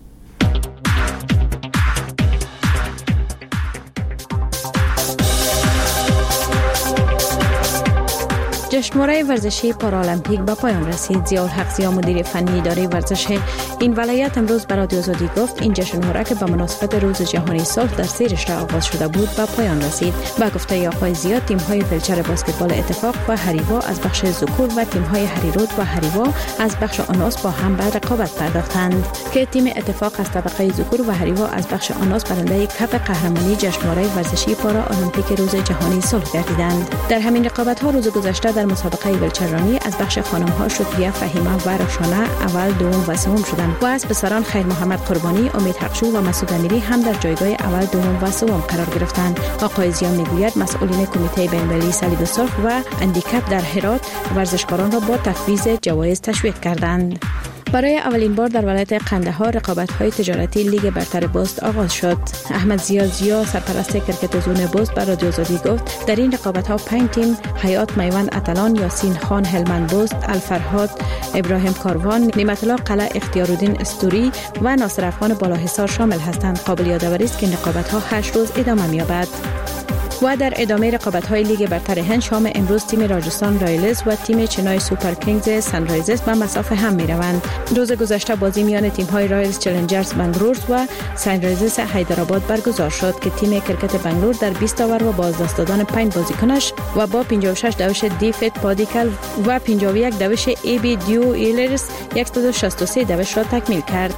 جشنواره ورزشی پارالمپیک به پایان رسید. ضیاءالحق ضیا مدیر فنی اداره ورزش این ولایت امروز به رادیو آزادی گفت این جشنواره که به مناسبت روز جهانی صلح در سیرش را آغاز شده بود به پایان رسید. با گفته آقای ضیا تیم‌های ولچر بسکتبال اتفاق و هریوا از بخش ذکور و تیم‌های هریرود و هریوا از بخش آناس با هم به رقابت پرداختند که تیم اتفاق از طبقه ذکور و هریوا از بخش آناس برنده کپ قهرمانی جشنواره ورزشی پارالمپیک روز جهانی صلح گردیدند. در همین رقابت‌ها روز گذشته در مسابقه ولچرانی از بخش خانم‌ها شکریه فهیمه و رخشانه اول، دوم و سوم شدند و از پسران خیر محمد قربانی، امید حقشو و مسعود امیری هم در جایگاه اول، دوم و سوم قرار گرفتند. آقای ضیا میگوید مسئولین کمیته بین‌المللی صلیب سرخ و اندیکپ در هرات ورزشکاران را با تفویض جوایز تشویق کردند. برای اولین بار در ولایت قندهار رقابت‌های تجارتی لیگ برتر بست آغاز شد. احمد ضیا ضیا سرپرست کرکت زون بست بر رادیو آزادی گفت در این رقابت‌ها پنج تیم حیات میوند اتلان، یاسین خان هلمند بست، الفرهاد ابراهیم کاروان، نعمت الله قلعه اختیارالدین استوری و ناصر افغان بالاحصار شامل هستند. قابل یادآوری است که این رقابت‌ها هشت روز ادامه می‌یابد. و در ادامه رقابت‌های لیگ برتر هند شام امروز تیم راجستان رایلز و تیم چنای سوپر کینگز سنرایزرز به مسافه هم می‌روند. روز گذشته بازی میان تیم‌های رایلز چالنجرز بنگلور و سنرایزرز حیدرآباد برگزار شد که تیم کرکت بنگلور در بیست اوور و بازدست دادن پنج بازیکنش و با پنجاه و شش دوش دیفت پادیکل و پنجاه و یک دوش ای بی دیو ایلرز صد و شصت و سه دوش را تکمیل کرد.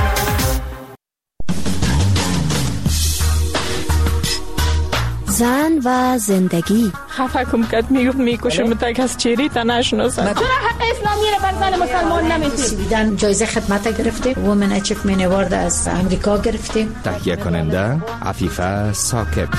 زن و زندگی. خفه کم کرد میگفت میکشم تا کس چیری تا نشناسه. چرا حق اسلامی رو بر زن مسلمان نمیدید؟ سویدن جایزه خدمت گرفتیم، وومن اچیومنت اوارد از امریکا گرفتیم. تهیه کننده عفیفه ثاقب.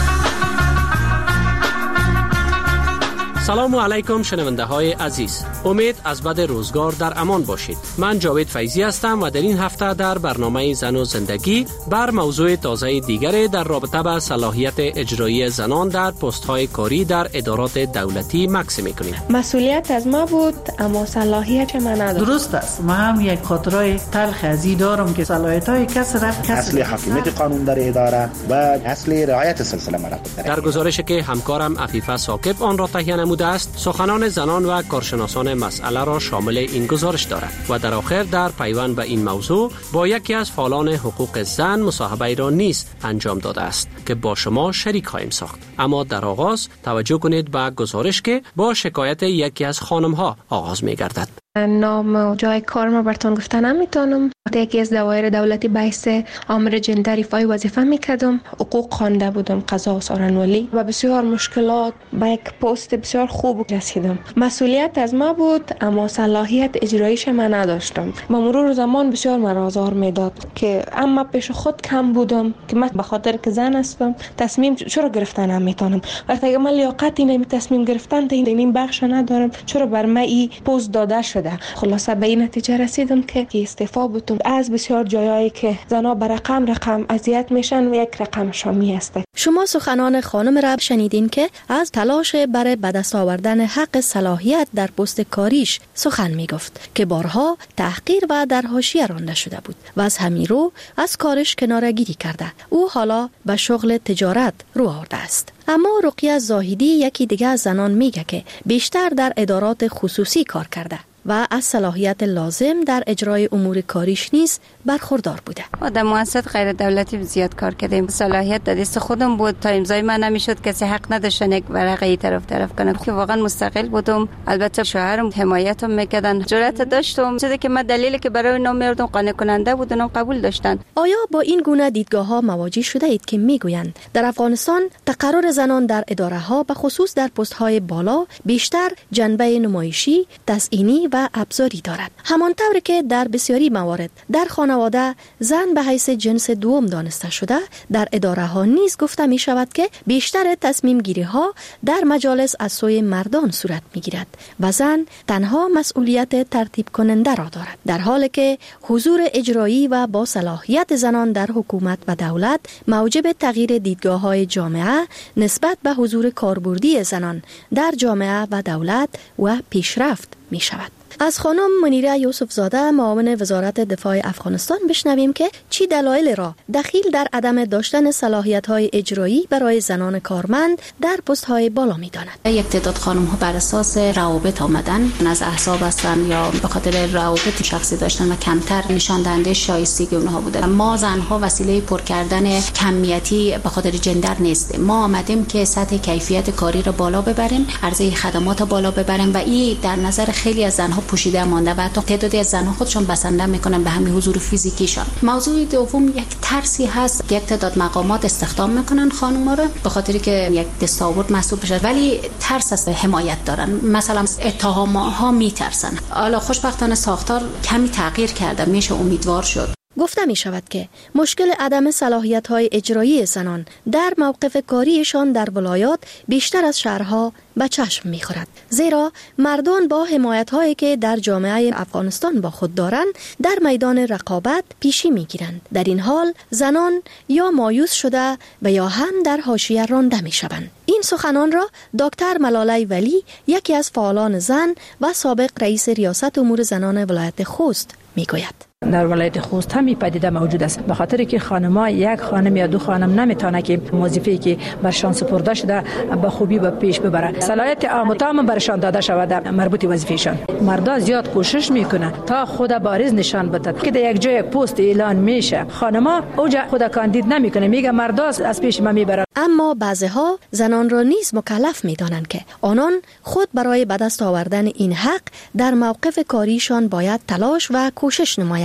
سلام علیکم شنونده های عزیز، امید از بد روزگار در امان باشید. من جاوید فیضی هستم و در این هفته در برنامه زن و زندگی بر موضوع تازه دیگری در رابطه با صلاحیت اجرایی زنان در پست های کاری در ادارات دولتی مکس میکنیم. مسئولیت از ما بود اما صلاحیت من نداشت. درست است، من هم یک خاطرای تلخ از این دارم که صلاحیت های کس رفت اصل حاکمیت قانون در اداره و اصل رعایت سلسله مراتب. در گزارشی که همکارم عفیفه ثاقب آن را تهیه نموده است، سخنان زنان و کارشناسان مسئله را شامل این گزارش دارد و در آخر در پیوند به این موضوع با یکی از فعالان حقوق زن مصاحبه را نیز انجام داده است که با شما شریک خواهیم ساخت. اما در آغاز توجه کنید به گزارش که با شکایت یکی از خانم ها آغاز می گردد. نام و جای کارم براتون گفتن نمیتونم. یکی از دوایر دولتی بحث آمر جندر ایفای وظیفه میکردم. حقوق خوانده بودم، قضا و سارنولی و بسیار مشکلات به یک پست بسیار خوب رسیدم. مسئولیت از ما بود اما صلاحیت اجرایش من نداشتم. با مرور زمان بسیار مرا آزار میداد که اما پیش خود کم بودم که من به خاطر که زن هستم تصمیم چرا گرفتن نمیتونم. وقتی من لیاقتی نمی تصمیم گرفتن تا این بخش ندارم، چرا بر من این پست داده شد؟ خلاصه به این نتیجه رسیدم که استعفا بودم. از بسیار جایایی که زنا بر رقم رقم اذیت میشن و یک رقم شامی است. شما سخنان خانم را شنیدین که از تلاش برای به دست آوردن حق صلاحیت در پست کاریش سخن میگفت که بارها تحقیر و در حاشیه رانده شده بود و از همین رو از کارش کناره‌گیری کرده. او حالا به شغل تجارت رو آورده است. اما رقیه زاهدی یکی دیگه از زنان میگه که بیشتر در ادارات خصوصی کار کرده و از صلاحیت لازم در اجرای امور کاریش نیز برخوردار بوده. ما در مؤسسات غیر دولتی زیاد کار کردیم. صلاحیت در دست خودم بود، تا امضای من نمیشد کسی حق نداشت یک ورقه ای طرف طرف کنه. که واقعا مستقل بودم. البته شوهرم حمایتم میکردن. جرأت داشتم، چیزی که من دلیلی که برای نام میردم قانع کننده بود اونم قبول داشتن. آیا با این گونه دیدگاه ها مواجه شده اید که میگویند در افغانستان تقرر زنان در اداره ها به خصوص در پست های بالا بیشتر جنبه نمایشی، تزیینی و ابزاری دارد، همانطور که در بسیاری موارد در خانواده زن به حیث جنس دوم دانسته شده، در اداره ها نیز گفته می شود که بیشتر تصمیم گیری ها در مجالس از سوی مردان صورت می گیرد و زن تنها مسئولیت ترتیب کننده را دارد، در حالی که حضور اجرایی و با صلاحیت زنان در حکومت و دولت موجب تغییر دیدگاه های جامعه نسبت به حضور کاربردی زنان در جامعه و دولت و پیشرفت می شود. از خانم منیره یوسف زاده معاون وزارت دفاع افغانستان بشنویم که چی دلایل را دخیل در عدم داشتن صلاحیت‌های اجرایی برای زنان کارمند در پست‌های بالا می‌داند. یک تعداد خانم‌ها بر اساس روابط آمدن، از احزاب هستن یا به خاطر روابط شخصی داشتن و کمتر نشان دهنده شایستگی اونها بوده. ما زن‌ها وسیله پر کردن کمیتی به خاطر جندر نیستیم. ما آمدیم که سطح کیفیت کاری را بالا ببریم، عرضه خدمات بالا ببریم و این در نظر خیلی از زن‌ها پوشیده مانده و حتی تعدادی از زن‌ها خودشون بسنده میکنن به همین حضور فیزیکیشان. موضوع دوم یک ترسی هست که یک تعداد مقامات استخدام میکنن خانم‌ها رو به خاطری که یک دستاورد محسوب بشه، ولی ترس از حمایت دارن، مثلا اتهام‌ها میترسن. حالا خوشبختانه ساختار کمی تغییر کرده، میشه امیدوار شد. گفته می شود که مشکل عدم صلاحیت‌های اجرایی زنان در موقف کاریشان در ولایات بیشتر از شهرها به چشم می خورد، زیرا مردان با حمایت‌هایی که در جامعه افغانستان با خود دارند در میدان رقابت پیشی می گیرند. در این حال زنان یا مایوس شده و یا هم در حاشیه رانده می شوند. این سخنان را دکتر ملاله ولی، یکی از فعالان زن و سابق رئیس ریاست امور زنان ولایت خوست می گوید. در ولایت خوست هم پدیده موجود است، به خاطر که خانم‌ها یک خانم یا دو خانم نمیتونه که وظیفه‌ای که برشان سپرده شده به خوبی به پیش ببره. صلاحیت عامه برشان داده شود مربوط وظیفه‌شان. مردا زیاد کوشش میکنن تا خود بارز نشان بدن که در یک جای پست اعلان میشه، خانم‌ها اوجا خود کاندید نمیکنه، میگه مردا از پیش ما میبرن. اما بعضی‌ها زنان را نیز مکلف میدانند که آنان خود برای به دست آوردن این حق در موقف کاریشان باید تلاش و کوشش نمایند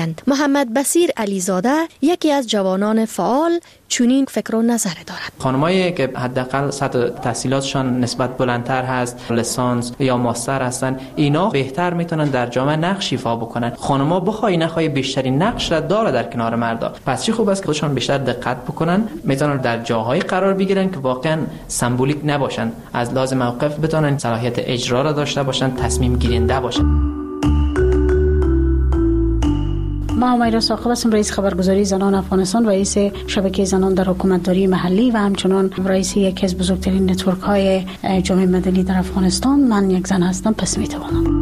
میگویند. محمد بصیر علیزاده یکی از جوانان فعال چنین فکر و نظر دارد. خانمایی که حداقل سطح تحصیلاتشان نسبت بلندتر هست، لیسانس یا ماستر هستن، اینا بهتر میتونن در جامعه نقش ایفا بکنن. خانم‌ها بخوای نخوای بیشترین نقش را داره در کنار مردا. پس چی خوب است که خودشون بیشتر دقت بکنن، میتونن در جاهای قرار بگیرن که واقعا سمبولیک نباشن، از لازم موقف بتونن صلاحیت اجرا را داشته باشن، تصمیم گیرنده باشن. ما امیرا ثاقب هستم، رئیس خبرگزاری زنان افغانستان، رئیس شبکه زنان در حکومتداری محلی و همچنان رئیس یکی از بزرگترین نتورک های جامعه مدنی در افغانستان. من یک زن هستم، پس میتوانم.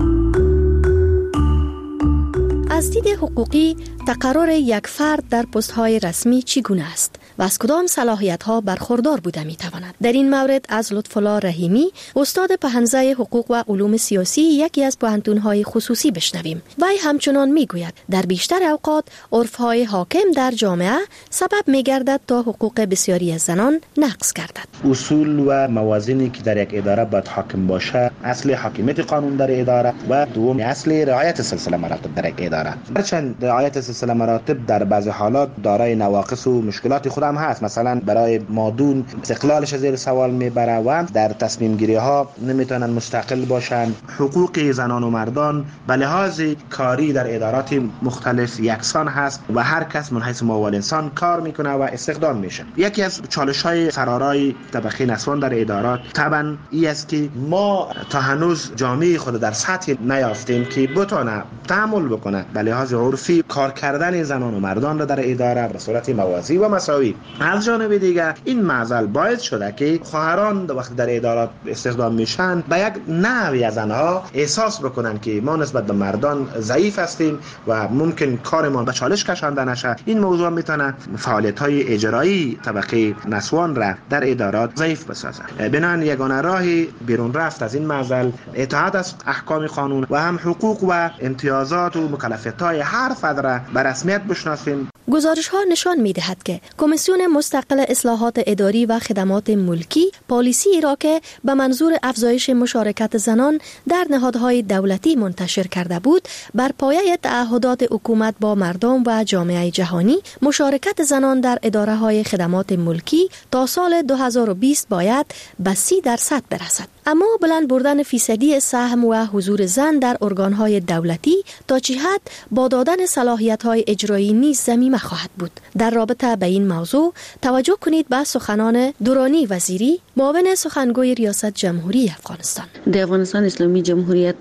از دید حقوقی تقرر یک فرد در پست های رسمی چگونه است و از کدام صلاحیت ها برخوردار بوده می تواند؟ در این مورد از لطف‌الله رحیمی، استاد پهنزه حقوق و علوم سیاسی یکی از پوهنتون های خصوصی بشنویم. وی همچنان می گوید در بیشتر اوقات عرف های حاکم در جامعه سبب می گردد تا حقوق بسیاری از زنان نقض گردد. اصول و موازینی که در یک اداره باید حاکم باشه، اصل حاکمیت قانون در اداره و دوم اصل رعایت سلسله مراتب در یک اداره. هرچند رعایت سلسله مراتب در بعضی حالات دارای نواقص و مشکلات خود هم هست، مثلا برای مادون استقلالش زیر سوال میبره و در تصمیم گیری ها نمیتونن مستقل باشن. حقوق زنان و مردان به لحاظ کاری در ادارات مختلف یکسان هست و هر کس من حیث معاون انسان کار میکنه و استخدام میشه. یکی از چالش های فرارای طبقه نسوان در ادارات طبعا این است که ما تا هنوز جامعه خود در سطح نیافتیم که بتونه تعامل بکنه به لحاظ عرفی کار کردن زنان و مردان را در اداره به صورت موازی و مساوی. از جانب دیگر این معضل باعث شده که خواهران وقتی در ادارات استخدام میشن به یک نوعی از آنها احساس بکنن که ما نسبت به مردان ضعیف هستیم و ممکن کارمان به چالش کشانده نشه. این موضوع میتونه فعالیت‌های اجرایی طبقه نسوان را در ادارات ضعیف بسازه. بنابراین یگانه راهی بیرون رفت از این معضل اطاعت از احکام قانون و هم حقوق و امتیازات و مکلفیت‌های هر فرد را به رسمیت بشناسیم. گزارش ها نشان می دهد که کمیسیون مستقل اصلاحات اداری و خدمات ملکی پالیسی را که به منظور افزایش مشارکت زنان در نهادهای دولتی منتشر کرده بود، بر پایه تعهدات حکومت با مردم و جامعه جهانی مشارکت زنان در اداره های خدمات ملکی تا سال دو هزار و بیست باید به سی درصد برسد. اما بلند بردن فیصدی سهم و حضور زن در ارگانهای دولتی تا چه حد با دادن صلاحیت‌های اجرایی نیز ضمیمه خواهد بود. در رابطه به این موضوع توجه کنید به سخنان دورانی وزیری، معاون سخنگوی ریاست جمهوری افغانستان. افغانستان اسلامی جمهوریت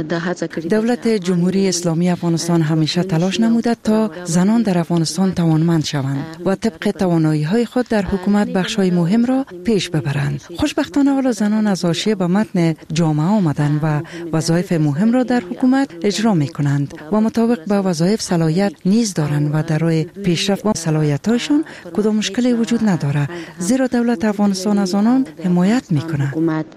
دولت جمهوری اسلامی افغانستان همیشه تلاش نموده تا زنان در افغانستان توانمند شوند و طبق توانایی‌های خود در حکومت بخش‌های مهم را پیش ببرند. خوشبختانه حالا زنان از حاشیه به متن جامعه آمدند و وظایف مهم را در حکومت اجرا می‌کنند و مطابق با وظایف صلاحیت نیز دارند و در راه پیشرفت با صلاحیت‌هایشان کدام مشکلی وجود ندارد، زیرا دولت افغانستان از آنان حمایت می‌کند.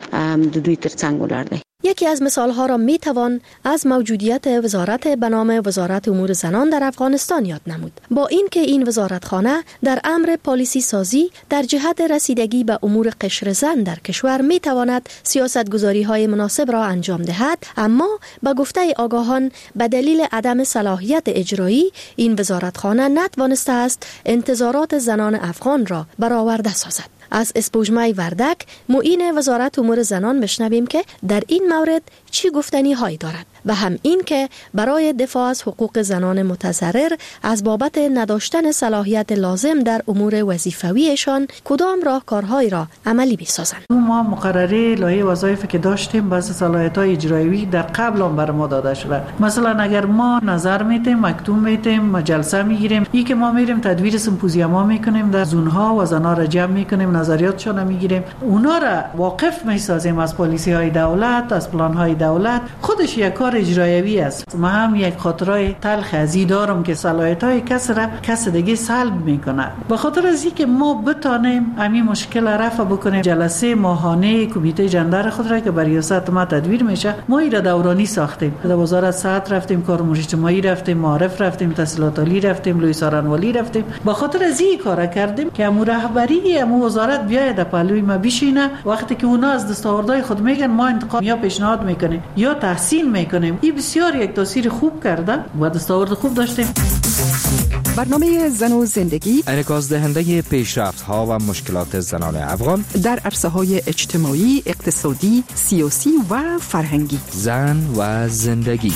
یکی از مثالها را می توان از موجودیت وزارت به نام وزارت امور زنان در افغانستان یاد نمود. با اینکه این وزارتخانه در امر پالیسی سازی در جهت رسیدگی به امور قشر زن در کشور می تواند سیاستگذاری های مناسب را انجام دهد، اما به گفته آگاهان به دلیل عدم صلاحیت اجرایی این وزارتخانه نتوانسته است انتظارات زنان افغان را برآورده سازد. از اسپوجمای وردک، معین وزارت امور زنان، بشنویم که در این مورد چی گفتنی هایی دارد و هم این که برای دفاع از حقوق زنان متضرر از بابت نداشتن صلاحیت لازم در امور وظیفویشان کدام راهکارهایی را عملی بسازند. ما مقرره لایحه وظایف که داشتیم بس صلاحیت‌های اجرایی در قبل هم بر ما داده شده. مثلا اگر ما نظر میتیم، مکتوب میتیم، جلسه میگیریم، این که ما میریم تدویر سمپوزیوم میکنیم، در زونها و زنا را جمع میکنیم، نظریاتشون میگیریم، اونا را واقف میسازیم از پالیسی های دولت، از پلان های دولت. خودش یک کار اجرایی است. ما هم یک خاطرای تلخ از این دارم که صلاحیت‌های کس را کس دیگه سلب میکنه. به خاطر از اینکه ما بتانیم همین مشکل را رفع بکنیم، جلسه ماهانه کمیته جندر خود را که بر ریاست ما تدویر میشه، ما این را دورانی ساختیم. در وزارت صحت رفتیم، کار امور اجتماعی رفتیم، معارف رفتیم، تحصیلات عالی رفتیم، لوی سارنوالی رفتیم. به خاطر از این کارا کردیم که امور رهبری امو وزارت بیاید در پهلوی ما بشینه. وقتی که اونا از دستاوردهای خود میگن، ما انتقاد یا پیشنهاد میکنیم یا تحسین میکنیم میکنیم. این بسیار یک تاثیر خوب کرده و دستاورد خوب داشتیم. برنامه زن و زندگی انعکاس دهنده پیشرفت ها و مشکلات زنان افغان در عرصه های اجتماعی، اقتصادی، سیاسی و فرهنگی. زن و زندگی.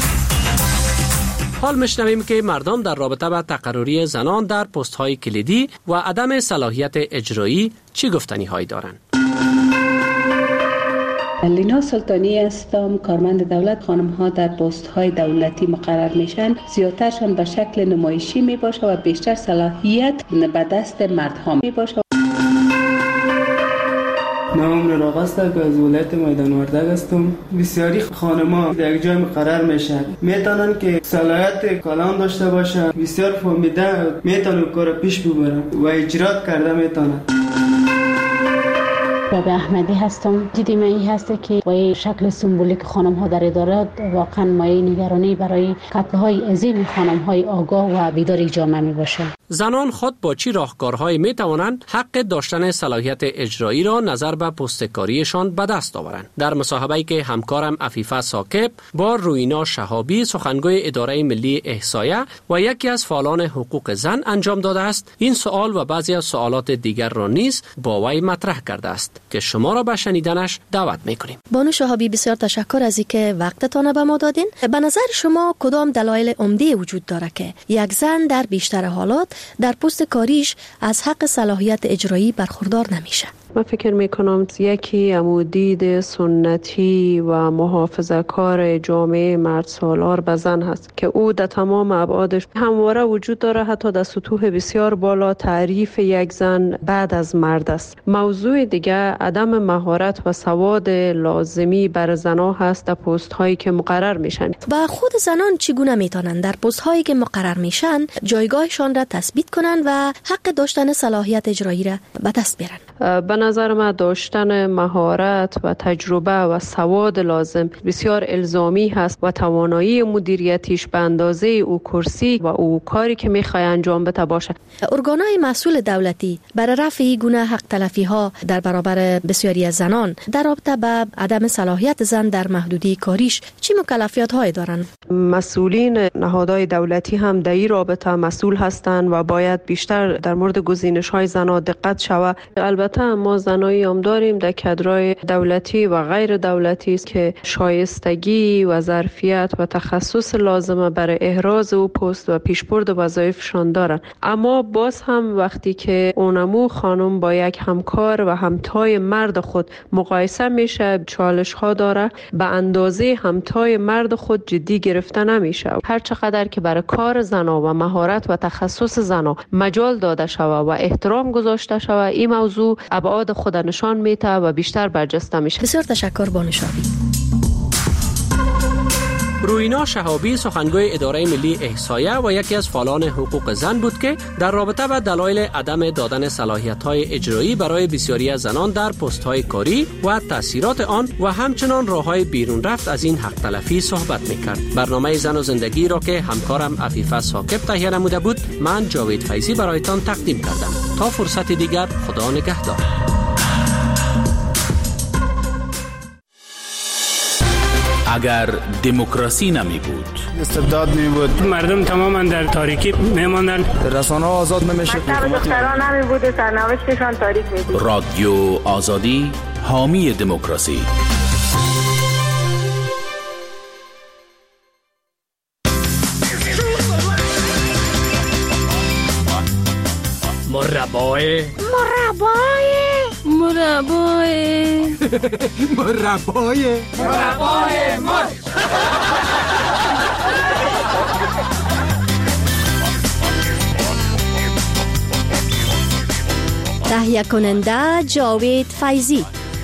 حال میشنویم که مردم در رابطه با تقرری زنان در پست های کلیدی و عدم صلاحیت اجرایی چی گفتنی هایی دارند. لینا سلطانی هستم، کارمند دولت. خانم ها در پست های دولتی مقرر میشن، زیادترشان به شکل نمایشی می باشه و بیشتر صلاحیت به دست مردها می باشه. نام را است که از ولایت میدان وردگ هستم. بسیاری خانم‌ها در یک جای مقرر میشن، میتونن که صلاحیت کلام داشته باشن، بسیار فهمیده میتونن کار پیش ببرن و اجرا کرده میتونن. رابعه احمدی هستم. دیدیم این هست که با شکل سمبولیک خانم ها در ادارات واقعا مایه نگرانی برای قتل های عظیم خانم های آگاه و بیدار جامعه می باشه. زنان خود با چی راهکارهایی می توانند حق داشتن صلاحیت اجرایی را نظر به پستکاریشان به دست آورند؟ در مصاحبه‌ای که همکارم عفیفه ساکب با روینا شهابی سخنگوی اداره ملی احصایه و یکی از فعالان حقوق زن انجام داده است، این سوال و بعضی از سوالات دیگر را نیز با وی مطرح کرده است که شما را به شنیدنش دعوت می‌کنیم. بانو شهابی، بسیار تشکر از اینکه وقتتان به ما دادین. به نظر شما کدام دلایل عمده وجود داره که یک زن در بیشتر حالات در پست کاریش از حق صلاحیت اجرایی برخوردار نمیشه؟ من فکر میکنم یکی عمودید سنتی و محافظه کار جامعه مرد سالار به زن هست که او در تمام ابعادش همواره وجود داره. حتی در سطوح بسیار بالا تعریف یک زن بعد از مرد است. موضوع دیگه عدم مهارت و سواد لازمی بر زنها هست در پست هایی که مقرر میشن. با خود زنان چگونه میتونن در پست هایی که مقرر میشن جایگاهشان را تثبیت کنن و حق داشتن صلاحیت اجرایی را به دست بیارن؟ به نظر من داشتن مهارت و تجربه و سواد لازم بسیار الزامی هست و توانایی مدیریتیش به اندازه او کرسی و او کاری که میخواد انجام بده باشه. ارگانهای مسئول دولتی برای رفع این گونه حق تلفی ها در برابر بسیاری از زنان در رابطه با عدم صلاحیت زن در محدودی کاریش چی مکلفیات هایی دارن؟ مسئولین نهادهای دولتی هم در این رابطه مسئول هستند و باید بیشتر در مورد گزینش های زنان دقت شود. البته ما زنایی هم داریم در کادرهای دولتی و غیر دولتی که شایستگی و ظرفیت و تخصص لازمه برای احراز او پست و پیشبرد وظایفشان دارن. اما باز هم وقتی که اونمو خانم با یک همکار و همتای مرد خود مقایسه میشه، چالش ها داره، به اندازه همتای مرد خود جدی گرفته نمیشه. هر چقدر که برای کار زنا و مهارت و تخصص زنا مجال داده شود و احترام گذاشته شود، این موضوع ابعاد خود نشان میده و بیشتر برجسته میشه. بسیار تشکر بانو شهابی. روینا شهابی سخنگوی اداره ملی احصایه و یکی از فعالان حقوق زن بود که در رابطه با دلایل عدم دادن صلاحیت‌های اجرایی برای بسیاری از زنان در پست‌های کاری و تاثیرات آن و همچنان راه‌های بیرون رفت از این حق تلفی صحبت می‌کرد. برنامه زن و زندگی را که همکارم عفیفه ساکب تهیه نموده بود، من جاوید فیضی برایتان تقدیم کردم. تا فرصت دیگر، خدا نگهدار. اگر دموکراسی نمی بود، استبداد می بود، مردم تماما در تاریکی می ماندن، رسانه ها آزاد نمی شد، دختران نمی بود، سرنوشتشان تاریک می بود. رادیو آزادی حامی دموکراسی. مربای مربای مربای مربای مربای مرد. تهیه کننده جاوید فیضی.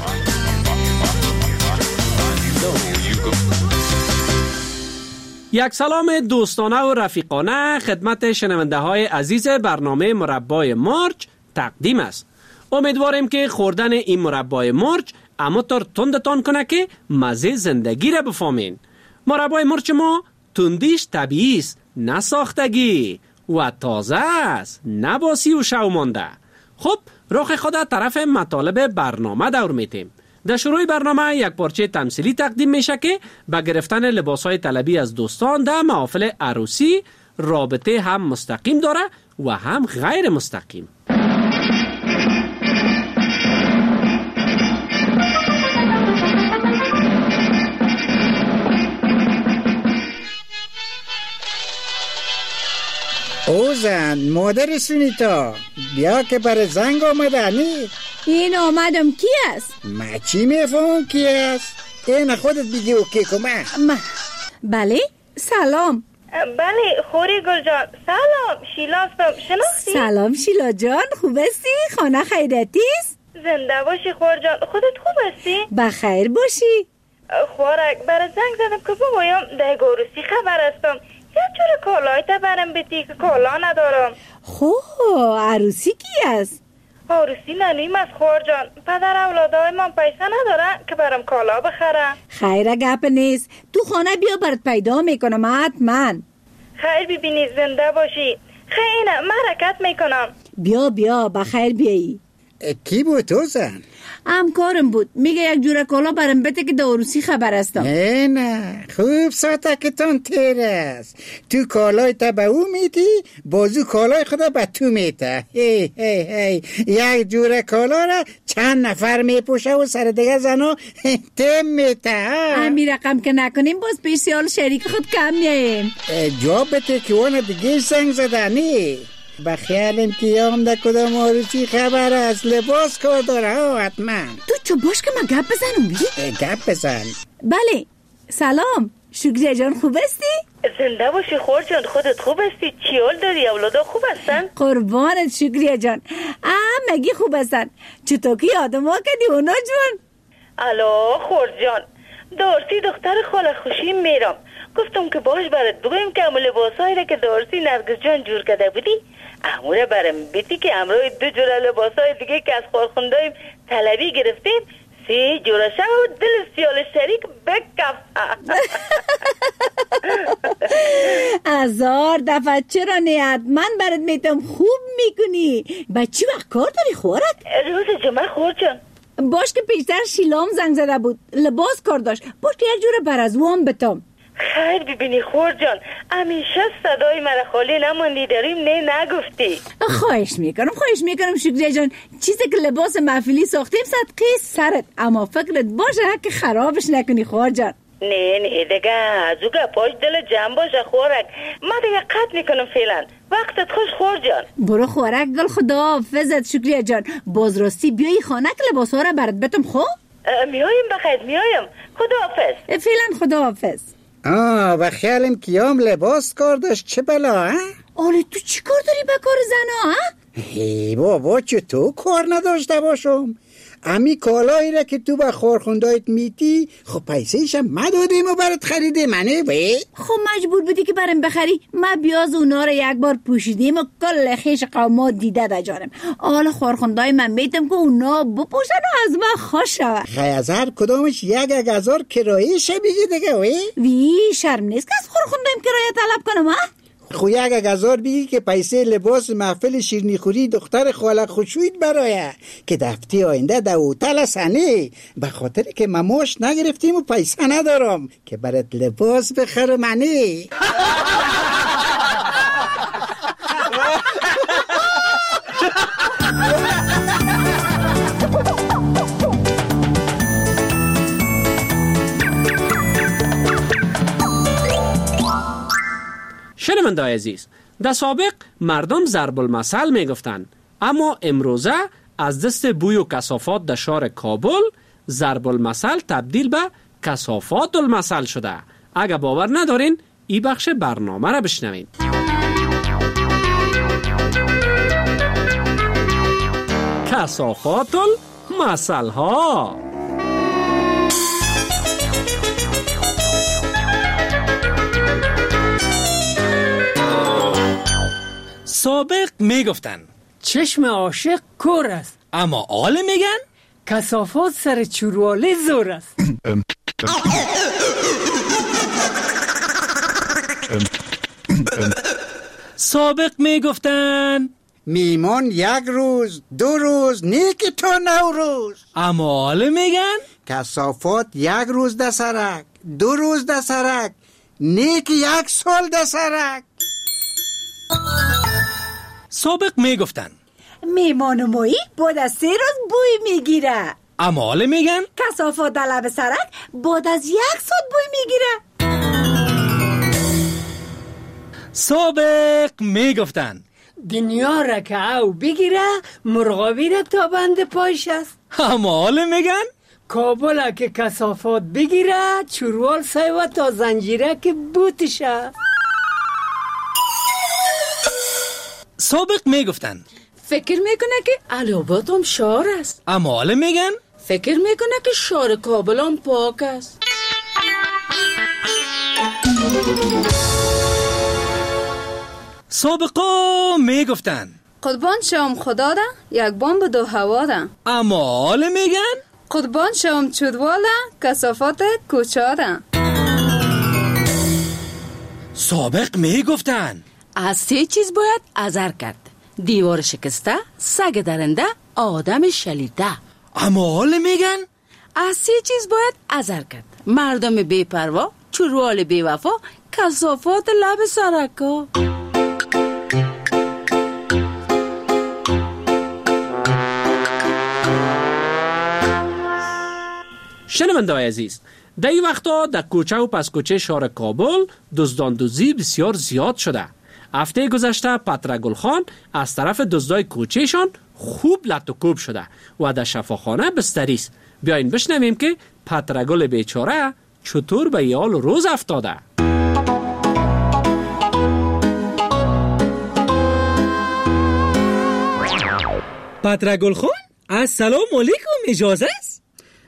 یک سلام دوستانه و رفیقانه خدمت شنونده های عزیز برنامه مربای مرچ تقدیم است. امیدواریم که خوردن این مربای مرچ اماتور تندتان کنه که مزه زندگی را بفهمین. مربای مرچ ما تندیش طبیعی است، نه ساختگی، و تازه است، نه باسی و شو مانده. خب رخ خود طرف مطالب برنامه دور میتیم. در شروع برنامه یک پارچه تمثیلی تقدیم میشه که با گرفتن لباسهای طلبی از دوستان در محافل عروسی رابطه هم مستقیم داره و هم غیر مستقیم. او زن مادر سونیتا بیا که بر زنگ آمده نی؟ این آمدم کی است؟ ما چی میفهم کی است؟ این خودت بگی او کی کمه؟ ما بله سلام. بله خوری گل جان سلام شیلا هستم شناختی؟ سلام شیلا جان خوب هستی؟ خانه خیرتی است؟ زنده باشی خور جان خودت خوب هستی؟ بخیر باشی. خورک برای زنگ زدم که بگویم ده گروسی خبر هستم یک جور کالای تا برم بیتی که کالا ندارم. خواه عروسی کی است؟ عروسی ننویم از خور جان پدر اولادای من پیسه ندارن که برم کالا بخرم. خیره گپ نیست تو خانه بیا برات پیدا میکنم حتما. خیر ببینی زنده باشی. خیره من حرکت میکنم. بیا بیا بخیر بیایی. کی بود تو زن؟ همکارم بود میگه یک جوره کالا برم بده که داروسی خبر هستم. نه نه خوب ساتکتان تیر است. تو کالای تا به او میدی بازو کالای خدا به تو میته. هی هی هی یک جوره کالا را چند نفر میپوشه و سر دیگه زنا تم میته. همین رقم که نکنیم باز پیش سیال شریک خود کم میاییم. جواب بده که اون دیگه زنگ زدنی بخیالم که یام در کدام عروسی خبر است لباس کار داره ها حتما. تو چو باش که من گپ بزنم بی؟ گپ بزن. بله سلام شکریه جان خوب هستی؟ زنده باشی خور جان خودت خوب هستی؟ چی حال داری؟ اولادا خوب هستن؟ قربانت شکریه جان آه مگی خوب هستن چطور که یادم ها کدی اونا جون؟ الو خور جان دارسی دختر خاله خوشی میرم گفتم که باش برات بگویم که امو لباسایی را که دارسی نرگس جان جور کرده بودی اموره برم بیتی که امروی دو جوره لباسای دیگه که از خورخوندایم طلبی گرفتیم سی جوره شب و دل سیال شریک بکف. هزار دفعه چرا نیت من برات میتم خوب میکنی. بچی وقت کار داری خورک؟ روز جمعه خور جان. باش که پیشتر شیلام زنگ زده بود لباس کار داشت باش که یک جوره بر از وان بتم. خیر ببینی خور جان همیشه صدای مرا خالی نموندی داریم نه نگفتی. خواهش میکنم خواهش میکنم شکریه جان چیزی که لباس محفلی ساختیم صدقه سرت اما فکرت باشه که خرابش نکنی خور جان. نه نه دیگه از او گپاش دل جمع باشه خورک ما دیگه قطع میکنم فعلا وقتت خوش خور جان. برو خورک گل خدا حافظت شکریه جان باز راستی بیایی خانه که لباس ها را برات بتم خوب؟ میایم بخیر میایم خدا حافظ. فعلا خدا حافظ. آه و خیالم کیام لباس کار داشت چه بلا ها؟ آله تو چی کار داری با کار زنا ها؟ هی بابا چه تو کار نداشته باشم امی کالایی را که تو با خورخوندایت میتی خب پیسهشم ما دادیم و برات خریده منه بی؟ خب مجبور بودی که برم بخری ما بیاز اونا را یک بار پوشیدیم و کل خیش قومات دیده دا جانم حالا خورخوندای من میتم که اونا بپوشن و از من خوش شود. خی از هر کدامش یک یک هزار کرایه شه بگی دیگه وی؟ وی شرم نیست که از خورخوندایم کرایه طلب کنم ها؟ خو یک یک هزار بگی که پیسه لباس محفل شیرنی خوری دختر خاله خوشوید برایه که دفتی آینده در اوتل سنی به خاطر که مماش نگرفتیم و پیسه ندارم که برات لباس بخرم منی. شنونده‌های عزیز در سابق مردم ضرب المثل می گفتن اما امروزه از دست بوی و کثافات در شهر کابل ضرب المثل تبدیل به کثافات المثل شده. اگر باور ندارین این بخش برنامه را بشنوید. کثافات المثل ها. سابق میگفتن چشم عاشق کور است اما آل میگن کثافات سر چورواله زور است. سابق میگفتن میمون یک روز دو روز نیکی تو نو روز. اما حالا میگن کثافات یک روز ده سرک دو روز ده سرک نیکی یک سال ده سرک. سابق میگفتن میمان مایی بعد از سه روز بوی میگیره. اما حالا میگن کثافات در لب سرک بعد از یک سال بوی میگیره. سابق میگفتن دنیا را که او بگیره مرغابی را تا بند پایش است. اما حالا میگن کابل را که کثافات بگیره چروال سایوه تا زنجیره که بوتشه. سابق میگفتن فکر میکنه که علابات هم شار است. اما حالا میگن فکر میکنه که شار کابل هم پاک است. سابقا میگفتن قربان شوم خدا ده یک بمب دو هوا ده. اما حالا میگن قربان شوم چودواله کثافات کوچه ده. سابق میگفتن از سه چیز باید حذر کرد: دیوار شکسته، سگ درنده، آدم شلیته. اما حالا میگن از سه چیز باید حذر کرد: مردم بی‌پروا، چروال بی‌وفا، کثافات لب سرکا. شنونده‌های عزیز، در این وقتا در کوچه و پس کوچه شهر کابل دزداندوزی بسیار زیاد شده. هفته گذشته پترا گلخان از طرف دزدای کوچهشان خوب لط و کوب شده و در شفاخانه بستری است. بیاین بشنویم که پترا گل بیچاره چطور به یال و روز افتاده. پترا گلخان السلام علیکم، اجازه است؟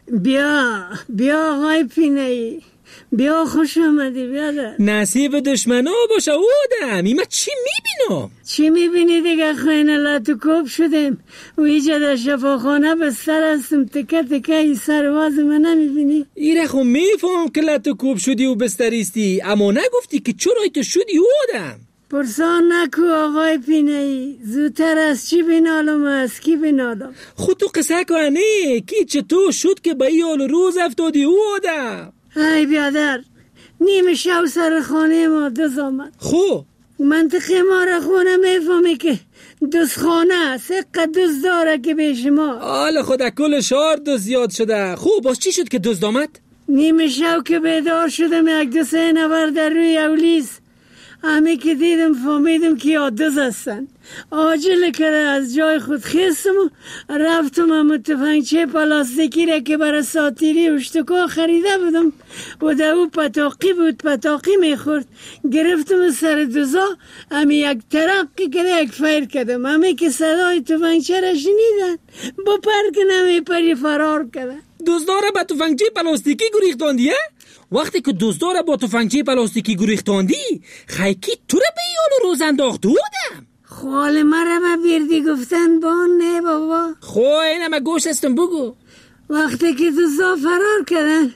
بیا بیا آقای پینه‌ای، بیا خوش آمدی. بیا در نصیب دشمنا باشه آدم. ایما چی میبینم؟ چی میبینی دیگه؟ خیلی لط و کوب شدیم و ایجا در شفاخانه بستر هستم. تکه تکه ای سرواز من نمیبینی؟ ایره خو میفهم که لط و کوب شدی و بستریستی، اما نگفتی که چرا که شدی آدم. پرسان نکو آقای پینه‌ای، زودتر از چی بینالم و از کی بینالم؟ خود تو قصه کنه کی چطور شد که به یال روز افتادی او آدم؟ ای بیادر، نیم شو سر خانه ما دز آمد. خو منطقه ما را خونه میفهمی که دوز خانه است، اقا دوز داره که به شما. آل خدا کل شهر دوز زیاد شده. خو باز چی شد که دوز آمد؟ نیم شو که بیدار شدم یک دو سه نفر در روی اولیس، همه که دیدم فهمیدم که یاددوز هستن. عاجل کرده از جای خود خیستم و رفتم هم تفنگچه پلاستیکی را که برای ساتیری اشتکا خریده بودم و در او پتاقی بود، پتاقی میخورد. گرفتم سر دوزا، همه یک ترقی کرده یک فیر کردم. همه که صدای تفنگچه را شنیدن با پرک نمی پری فرار کردن. دوزداره با تفنگچه پلاستیکی گریختاندیه؟ وقتی که دوزداره با تفنگچه پلاستیکی گریختاندی خیکی تو را به یال روز انداخت بودم. خال مرا ما بیردی گفتن با نه بابا. خو اینه ما گوش استم بگو. وقتی که دوزا فرار کردن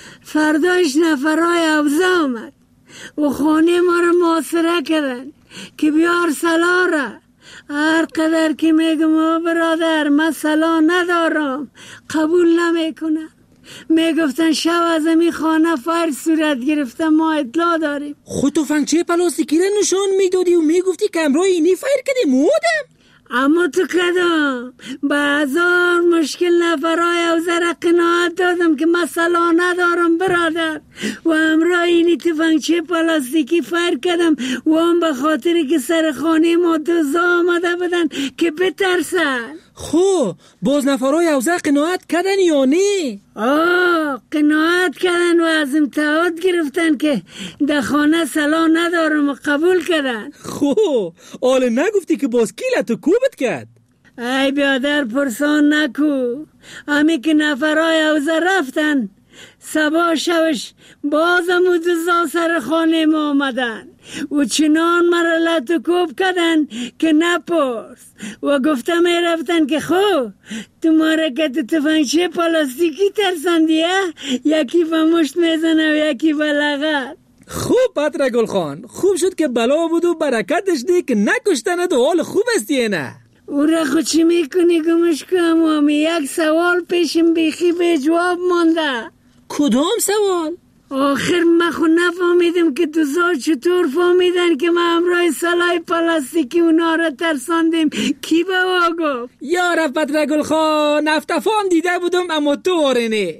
فرداش نفرای اوزا آمد و خانه ما را محاصره کردن که بیار سلا را. هر قدر که میگم او برادر من سلا ندارم قبول نمیکنم. میگفتن شب از امی خانه فر صورت گرفتن، ما اطلاع داریم. خود تفنگچه پلاستیکی را نشان میدادی و میگفتی که امرای اینی فر کده مودم. اما تو کدام با هزار مشکل نفرای اوزر قناعت دادم که مسئله ندارم برادر و امرای اینی تفنگچه پلاستیکی فر کردم و هم به خاطر که سر خانه ما دوزا آمده بدن که بترسن. خو باز نفرای اوزر قناعت کردن یا نه؟ آه قناعت کردن و از امتحاد گرفتن که در خانه سلا ندارم و قبول کردن. خو آله نگفتی که باز کیلتو کوبت کرد؟ ای بیادر پرسان نکو. همی که نفرای اوزر رفتن سبا شوش بازم و دوزا سر خانه ما آمدن و چنان مرا لط و کوب کردن که نپرس و گفتم می رفتن که خو تو مارا که تو تفنگچه پلاستیکی ترسندیه، یکی با مشت میزنه و یکی با لغت. خوب پتر گلخان، خوب شد که بلا بود و برکت داشتی که نکشتند و حال خوب استی نه. او را خود چی میکنی گمشکو امامی؟ یک سوال پیشم بیخی به جواب مانده. کدام سوال؟ آخر من خود نفهمیدم که دوزا چطور فهمیدن که ما همراه سلای پلاستیکی اونا را ترساندیم. کی به واگو؟ یارا پتر گلخان، افتفام دیده بودم اما تو آرنه.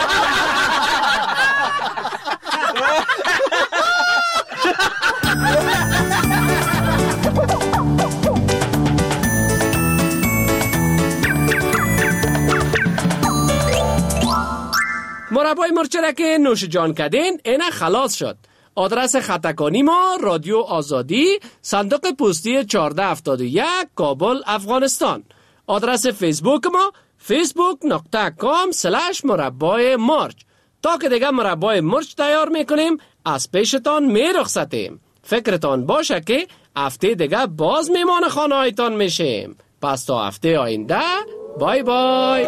مربای مرچ که نوش جان کردین اینه خلاص شد. آدرس خطکانی ما رادیو آزادی، صندوق پستی چهارده هفتاد و یک، کابل، افغانستان. آدرس فیسبوک ما فیسبوک نقطه کام سلش مربای مرچ. تا که دیگه مربای مرچ تیار میکنیم از پیشتان میرخصتیم. فکرتان باشه که هفته دیگه باز میمان خانه هایتان میشیم. پس تا هفته آینده بای بای.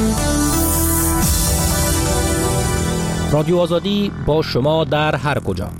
رادیو آزادی با شما در هر کجا.